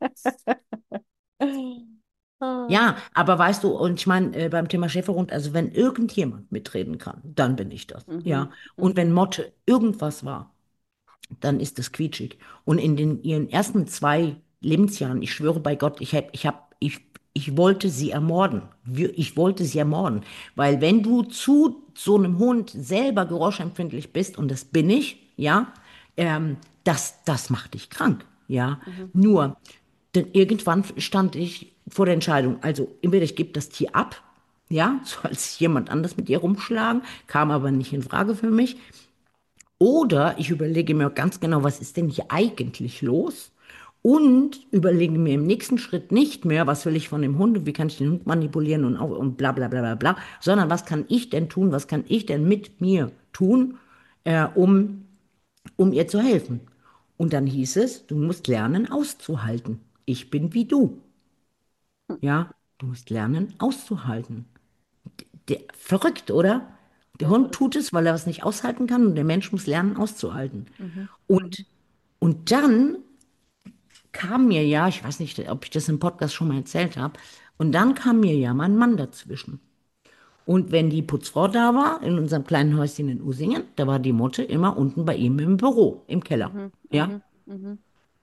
Ah. Ja, aber weißt du, und ich meine, äh, beim Thema Schäferhund, also wenn irgendjemand mitreden kann, dann bin ich das. Ja. Mhm. Und Mhm. wenn Motte irgendwas war, dann ist es quietschig. Und in den ihren ersten zwei Lebensjahren, ich schwöre bei Gott, ich hab, ich hab, ich, ich wollte sie ermorden. Wir- Ich wollte sie ermorden. Weil wenn du zu so einem Hund selber geräuschempfindlich bist, und das bin ich, ja, ähm, das, das macht dich krank, ja. Mhm. Nur, denn irgendwann stand ich vor der Entscheidung, also entweder ich gebe das Tier ab, ja, so als jemand anders mit ihr rumschlagen, kam aber nicht in Frage für mich. Oder ich überlege mir ganz genau, was ist denn hier eigentlich los? Und überlege mir im nächsten Schritt nicht mehr, was will ich von dem Hund, wie kann ich den Hund manipulieren und, au- und bla bla bla bla bla, sondern was kann ich denn tun, was kann ich denn mit mir tun, äh, um, um ihr zu helfen. Und dann hieß es, du musst lernen auszuhalten. Ich bin wie du. Ja, du musst lernen auszuhalten. Der, verrückt, oder? Der Sehr Hund verrückt. tut es, weil er es nicht aushalten kann und der Mensch muss lernen auszuhalten. Mhm. Und, und dann kam mir ja, ich weiß nicht, ob ich das im Podcast schon mal erzählt habe, und dann kam mir ja mein Mann dazwischen. Und wenn die Putzfrau da war, in unserem kleinen Häuschen in Usingen, da war die Mutter immer unten bei ihm im Büro, im Keller. Mhm. Ja? Mhm. Mhm.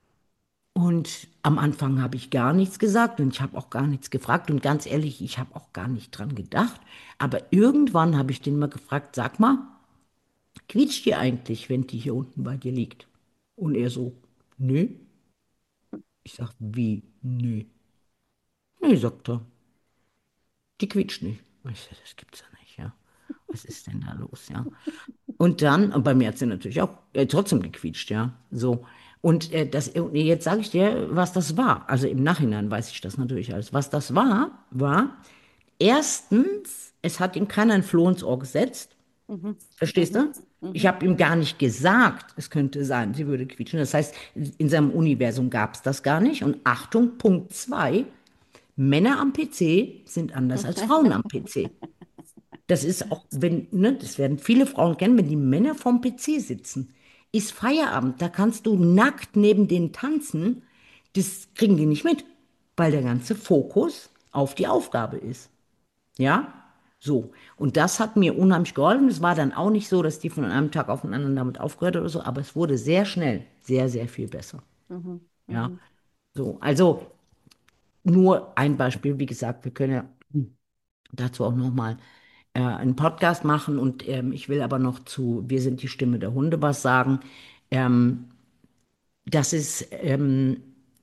Und am Anfang habe ich gar nichts gesagt und ich habe auch gar nichts gefragt. Und ganz ehrlich, ich habe auch gar nicht dran gedacht. Aber irgendwann habe ich den mal gefragt, sag mal, quietscht die eigentlich, wenn die hier unten bei dir liegt? Und er so, nö. Ich sag, wie, nö? Nee, sagt er, die quietscht nicht. Und ich sag, das gibt's ja nicht, ja. Was ist denn da los, ja? Und dann, und bei mir hat sie natürlich auch äh, trotzdem gequietscht, ja. So. Und äh, das, jetzt sage ich dir, was das war. Also im Nachhinein weiß ich das natürlich alles. Was das war, war, erstens, es hat ihm keiner ein Floh ins Ohr gesetzt. Mhm. Verstehst Mhm. du? Ich Mhm. habe ihm gar nicht gesagt, es könnte sein, sie würde quietschen. Das heißt, in seinem Universum gab es das gar nicht. Und Achtung, Punkt zwei, Männer am P C sind anders als Frauen am P C. Das ist auch, wenn, ne, das werden viele Frauen kennen, wenn die Männer vorm P C sitzen, ist Feierabend. Da kannst du nackt neben denen tanzen. Das kriegen die nicht mit, weil der ganze Fokus auf die Aufgabe ist. Ja? So. Und das hat mir unheimlich geholfen. Es war dann auch nicht so, dass die von einem Tag auf den anderen damit aufgehört hat oder so, aber es wurde sehr schnell sehr, sehr viel besser. Mhm. Ja? Mhm. So. Also nur ein Beispiel. Wie gesagt, wir können ja dazu auch nochmal äh, einen Podcast machen und ähm, ich will aber noch zu Wir sind die Stimme der Hunde was sagen. Ähm, das ist ähm,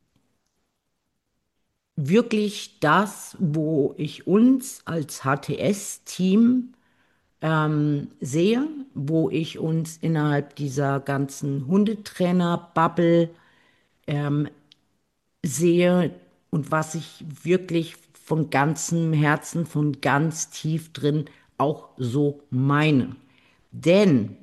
wirklich das, wo ich uns als H T S-Team ähm, sehe, wo ich uns innerhalb dieser ganzen Hundetrainer-Bubble ähm, sehe und was ich wirklich von ganzem Herzen, von ganz tief drin auch so meine. Denn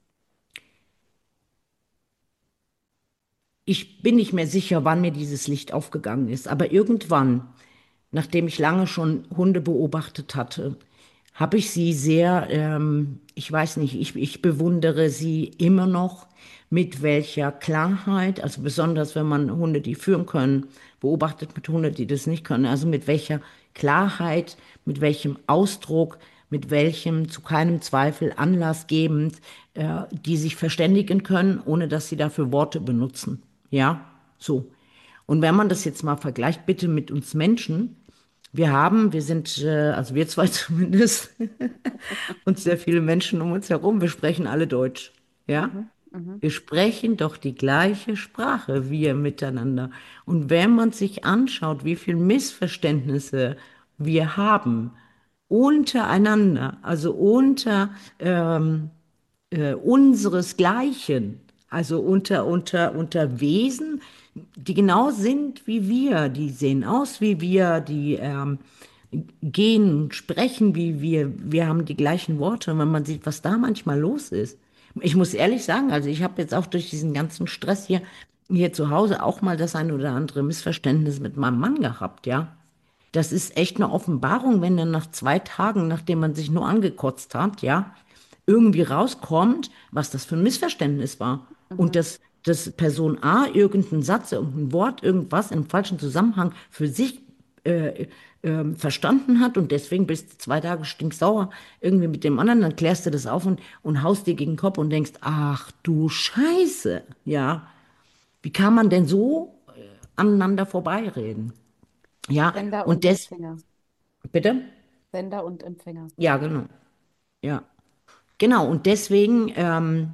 ich bin nicht mehr sicher, wann mir dieses Licht aufgegangen ist, aber irgendwann, nachdem ich lange schon Hunde beobachtet hatte, habe ich sie sehr, ähm, ich weiß nicht, ich, ich bewundere sie immer noch, mit welcher Klarheit, also besonders wenn man Hunde, die führen können, beobachtet mit Hunden, die das nicht können, also mit welcher Klarheit, mit welchem Ausdruck, mit welchem zu keinem Zweifel Anlass gebend, äh, die sich verständigen können, ohne dass sie dafür Worte benutzen. Ja, so. Und wenn man das jetzt mal vergleicht, bitte mit uns Menschen, wir haben, wir sind, äh, also wir zwei zumindest, und sehr viele Menschen um uns herum, wir sprechen alle Deutsch. Ja? Mhm. Mhm. Wir sprechen doch die gleiche Sprache, wir miteinander. Und wenn man sich anschaut, wie viel Missverständnisse wir haben untereinander, also unter ähm, äh, unseresgleichen, also unter, unter, unter Wesen, die genau sind wie wir, die sehen aus wie wir, die ähm, gehen, sprechen wie wir, wir haben die gleichen Worte. Und wenn man sieht, was da manchmal los ist. Ich muss ehrlich sagen, also ich habe jetzt auch durch diesen ganzen Stress hier, hier zu Hause auch mal das ein oder andere Missverständnis mit meinem Mann gehabt, ja. Das ist echt eine Offenbarung, wenn dann nach zwei Tagen, nachdem man sich nur angekotzt hat, ja, irgendwie rauskommt, was das für ein Missverständnis war. Und Mhm. dass, dass Person A irgendeinen Satz, irgendein Wort, irgendwas im falschen Zusammenhang für sich äh, ähm, verstanden hat und deswegen bist du zwei Tage stinksauer irgendwie mit dem anderen, dann klärst du das auf und, und haust dir gegen den Kopf und denkst, ach du Scheiße, ja, wie kann man denn so äh, aneinander vorbeireden? Ja, Sender und und das, Empfänger. bitte? Sender und Empfänger. Ja, genau. Ja, genau. Und deswegen ähm,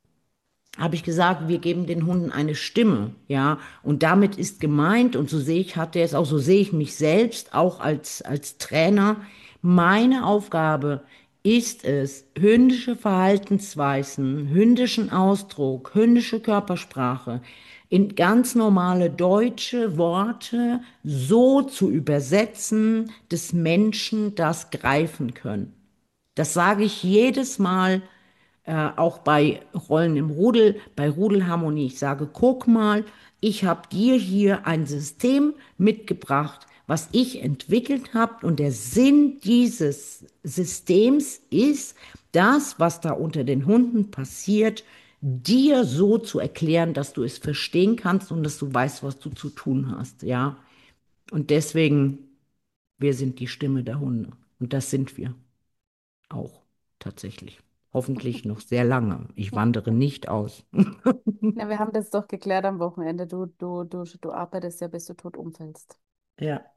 habe ich gesagt, wir geben den Hunden eine Stimme, ja. Und damit ist gemeint, und so sehe ich, hat er es auch, so sehe ich mich selbst auch als, als Trainer. Meine Aufgabe ist es, hündische Verhaltensweisen, hündischen Ausdruck, hündische Körpersprache in ganz normale deutsche Worte so zu übersetzen, dass Menschen das greifen können. Das sage ich jedes Mal, äh, auch bei Rollen im Rudel, bei Rudelharmonie. Ich sage, guck mal, ich habe dir hier ein System mitgebracht, was ich entwickelt habe. Und der Sinn dieses Systems ist, das, was da unter den Hunden passiert, dir so zu erklären, dass du es verstehen kannst und dass du weißt, was du zu tun hast. Ja. Und deswegen, wir sind die Stimme der Hunde. Und das sind wir auch tatsächlich. Hoffentlich noch sehr lange. Ich wandere nicht aus. Na, wir haben das doch geklärt am Wochenende. Du, du, du, du arbeitest ja, bis du tot umfällst. Ja.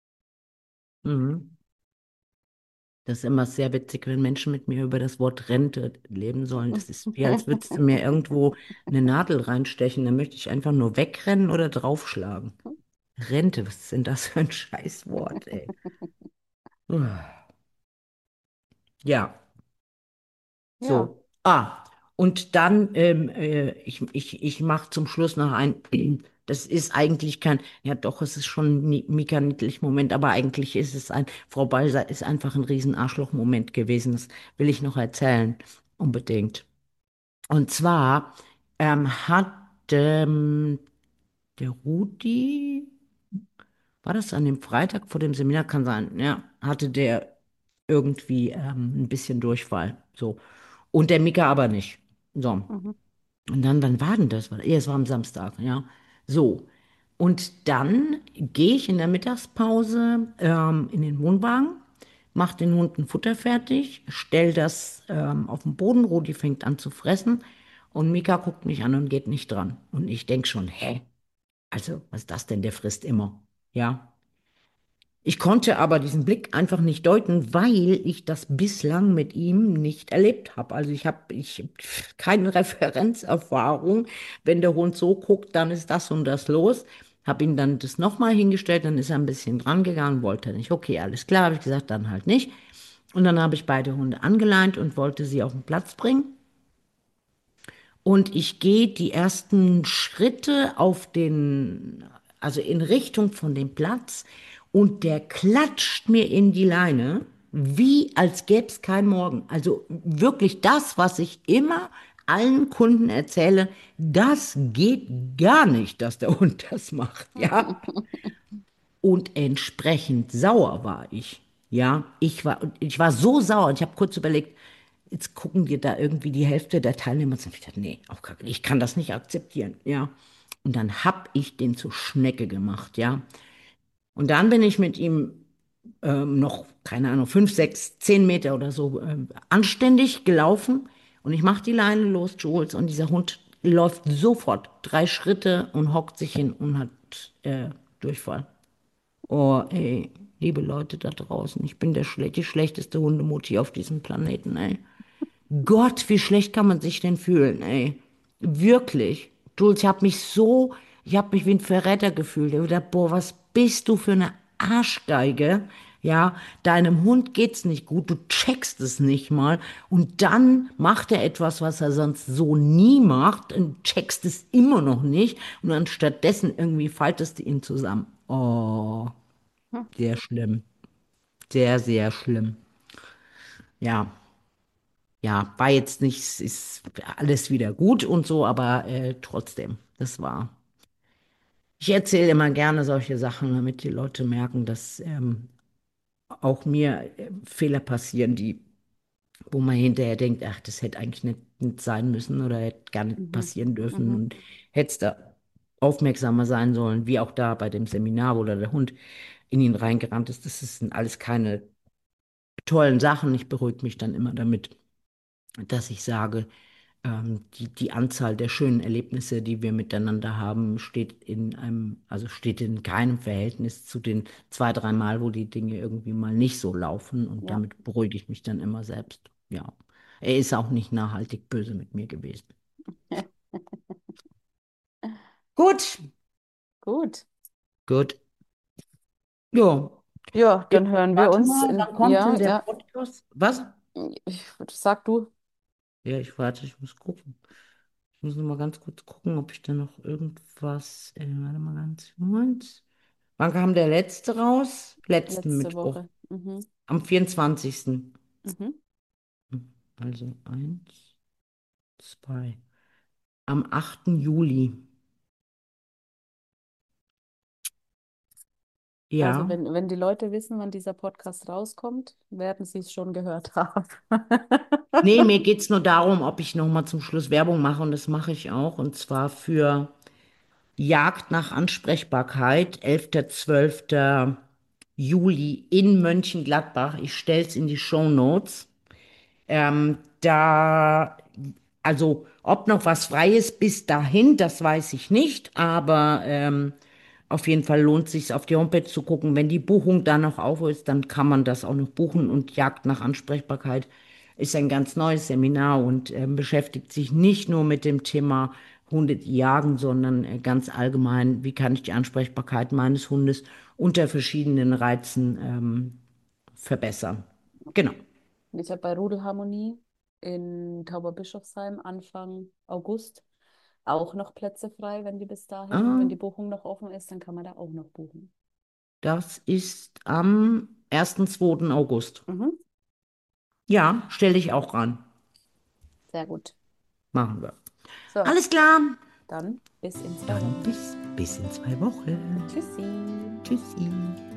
Mhm. Das ist immer sehr witzig, wenn Menschen mit mir über das Wort Rente leben sollen. Das ist wie, als würdest du mir irgendwo eine Nadel reinstechen. Dann möchte ich einfach nur wegrennen oder draufschlagen. Rente, was ist denn das für ein Scheißwort, ey? Ja. Ja. So. Ah, und dann, ähm, äh, ich, ich, ich mache zum Schluss noch ein, das ist eigentlich kein, ja doch, es ist schon ein mega niedlich Moment, aber eigentlich ist es ein, Frau Balser ist einfach ein riesen Arschloch-Moment gewesen. Das will ich noch erzählen, unbedingt. Und zwar ähm, hat ähm, der Rudi, war das an dem Freitag vor dem Seminar, kann sein, ja, hatte der irgendwie ähm, ein bisschen Durchfall. So. Und der Mika aber nicht. So. Mhm. Und dann, wann war denn das? Ja, es war am Samstag, ja. So. Und dann gehe ich in der Mittagspause ähm, in den Wohnwagen, mache den Hunden Futter fertig, stell das ähm, auf den Boden, Rudi fängt an zu fressen und Mika guckt mich an und geht nicht dran. Und ich denke schon, hä? Also, was ist das denn? Der frisst immer. Ja. Ich konnte aber diesen Blick einfach nicht deuten, weil ich das bislang mit ihm nicht erlebt habe. Also ich habe ich, keine Referenzerfahrung. Wenn der Hund so guckt, dann ist das und das los. Habe ihn dann das nochmal hingestellt, dann ist er ein bisschen dran gegangen, wollte er nicht. Okay, alles klar, habe ich gesagt, dann halt nicht. Und dann habe ich beide Hunde angeleint und wollte sie auf den Platz bringen. Und ich gehe die ersten Schritte auf den, also in Richtung von dem Platz und der klatscht mir in die Leine, wie als gäbe es keinen Morgen. Also wirklich das, was ich immer allen Kunden erzähle, das geht gar nicht, dass der Hund das macht, ja. Und entsprechend sauer war ich. Ja, ich war, ich war so sauer. Ich habe kurz überlegt, jetzt gucken dir da irgendwie die Hälfte der Teilnehmer zu. Ich dachte, nee, auf gar keinen- ich kann das nicht akzeptieren. Ja. Und dann habe ich den zur Schnecke gemacht. Ja. Und dann bin ich mit ihm ähm, noch, keine Ahnung, fünf, sechs, zehn Meter oder so ähm, anständig gelaufen. Und ich mache die Leine los, Jules, und dieser Hund läuft sofort drei Schritte und hockt sich hin und hat äh, Durchfall. Oh, ey, liebe Leute da draußen, ich bin der schle die schlechteste Hundemutti auf diesem Planeten, ey. Gott, wie schlecht kann man sich denn fühlen, ey? Wirklich. Jules, ich habe mich so, ich habe mich wie ein Verräter gefühlt. Ich habe gedacht, boah, was bist du für eine Arschgeige? Ja, deinem Hund geht's nicht gut, du checkst es nicht mal. Und dann macht er etwas, was er sonst so nie macht und checkst es immer noch nicht. Und dann stattdessen irgendwie faltest du ihn zusammen. Oh, Hm. sehr schlimm. Sehr, sehr schlimm. Ja, ja, war jetzt nichts, ist alles wieder gut und so, aber äh, trotzdem, das war. Ich erzähle immer gerne solche Sachen, damit die Leute merken, dass ähm, auch mir äh, Fehler passieren, die, wo man hinterher denkt, ach, das hätte eigentlich nicht, nicht sein müssen oder hätte gar nicht Mhm. passieren dürfen Mhm. und hätte da aufmerksamer sein sollen, wie auch da bei dem Seminar, wo da der Hund in ihn reingerannt ist. Das sind alles keine tollen Sachen. Ich beruhige mich dann immer damit, dass ich sage, ähm, die, die Anzahl der schönen Erlebnisse, die wir miteinander haben, steht in einem, also steht in keinem Verhältnis zu den zwei, drei Mal, wo die Dinge irgendwie mal nicht so laufen. Und Ja, damit beruhige ich mich dann immer selbst. Ja. Er ist auch nicht nachhaltig böse mit mir gewesen. Gut, gut. gut. Ja. Ja, Jetzt dann hören wir warte uns mal, in, wann kommt ja, denn der ja. Podcast? Was? Ich, sag du, Ja, ich warte, ich muss gucken. Ich muss noch mal ganz kurz gucken, ob ich da noch irgendwas. Äh, warte mal ganz kurz. Wann kam der letzte raus? Letzten letzte Mittwoch. Woche. Mhm. Am vierundzwanzigsten. Mhm. Also eins, zwei. Am achten Juli. Also Ja. wenn, wenn die Leute wissen, wann dieser Podcast rauskommt, werden sie es schon gehört haben. Nee, mir geht es nur darum, ob ich noch mal zum Schluss Werbung mache und das mache ich auch. Und zwar für Jagd nach Ansprechbarkeit, elfter zwölfter Juli in Mönchengladbach. Ich stelle es in die Shownotes. Ähm, da, also ob noch was frei ist bis dahin, das weiß ich nicht, aber ähm, auf jeden Fall lohnt sich auf die Homepage zu gucken. Wenn die Buchung da noch auf ist, dann kann man das auch noch buchen und Jagd nach Ansprechbarkeit ist ein ganz neues Seminar und ähm, beschäftigt sich nicht nur mit dem Thema Hunde die jagen, sondern äh, ganz allgemein, wie kann ich die Ansprechbarkeit meines Hundes unter verschiedenen Reizen ähm, verbessern. Genau. Und ich habe bei Rudelharmonie in Tauberbischofsheim Anfang August auch noch Plätze frei, wenn die bis dahin, wenn Ah, die Buchung noch offen ist, dann kann man da auch noch buchen. das ist am ersten, zweiten August. Mhm. Ja, stelle ich auch ran. Sehr gut. Machen wir. So, Alles klar. dann bis in zwei Dann Wochen. bis, bis in zwei Wochen. Tschüssi. Tschüssi.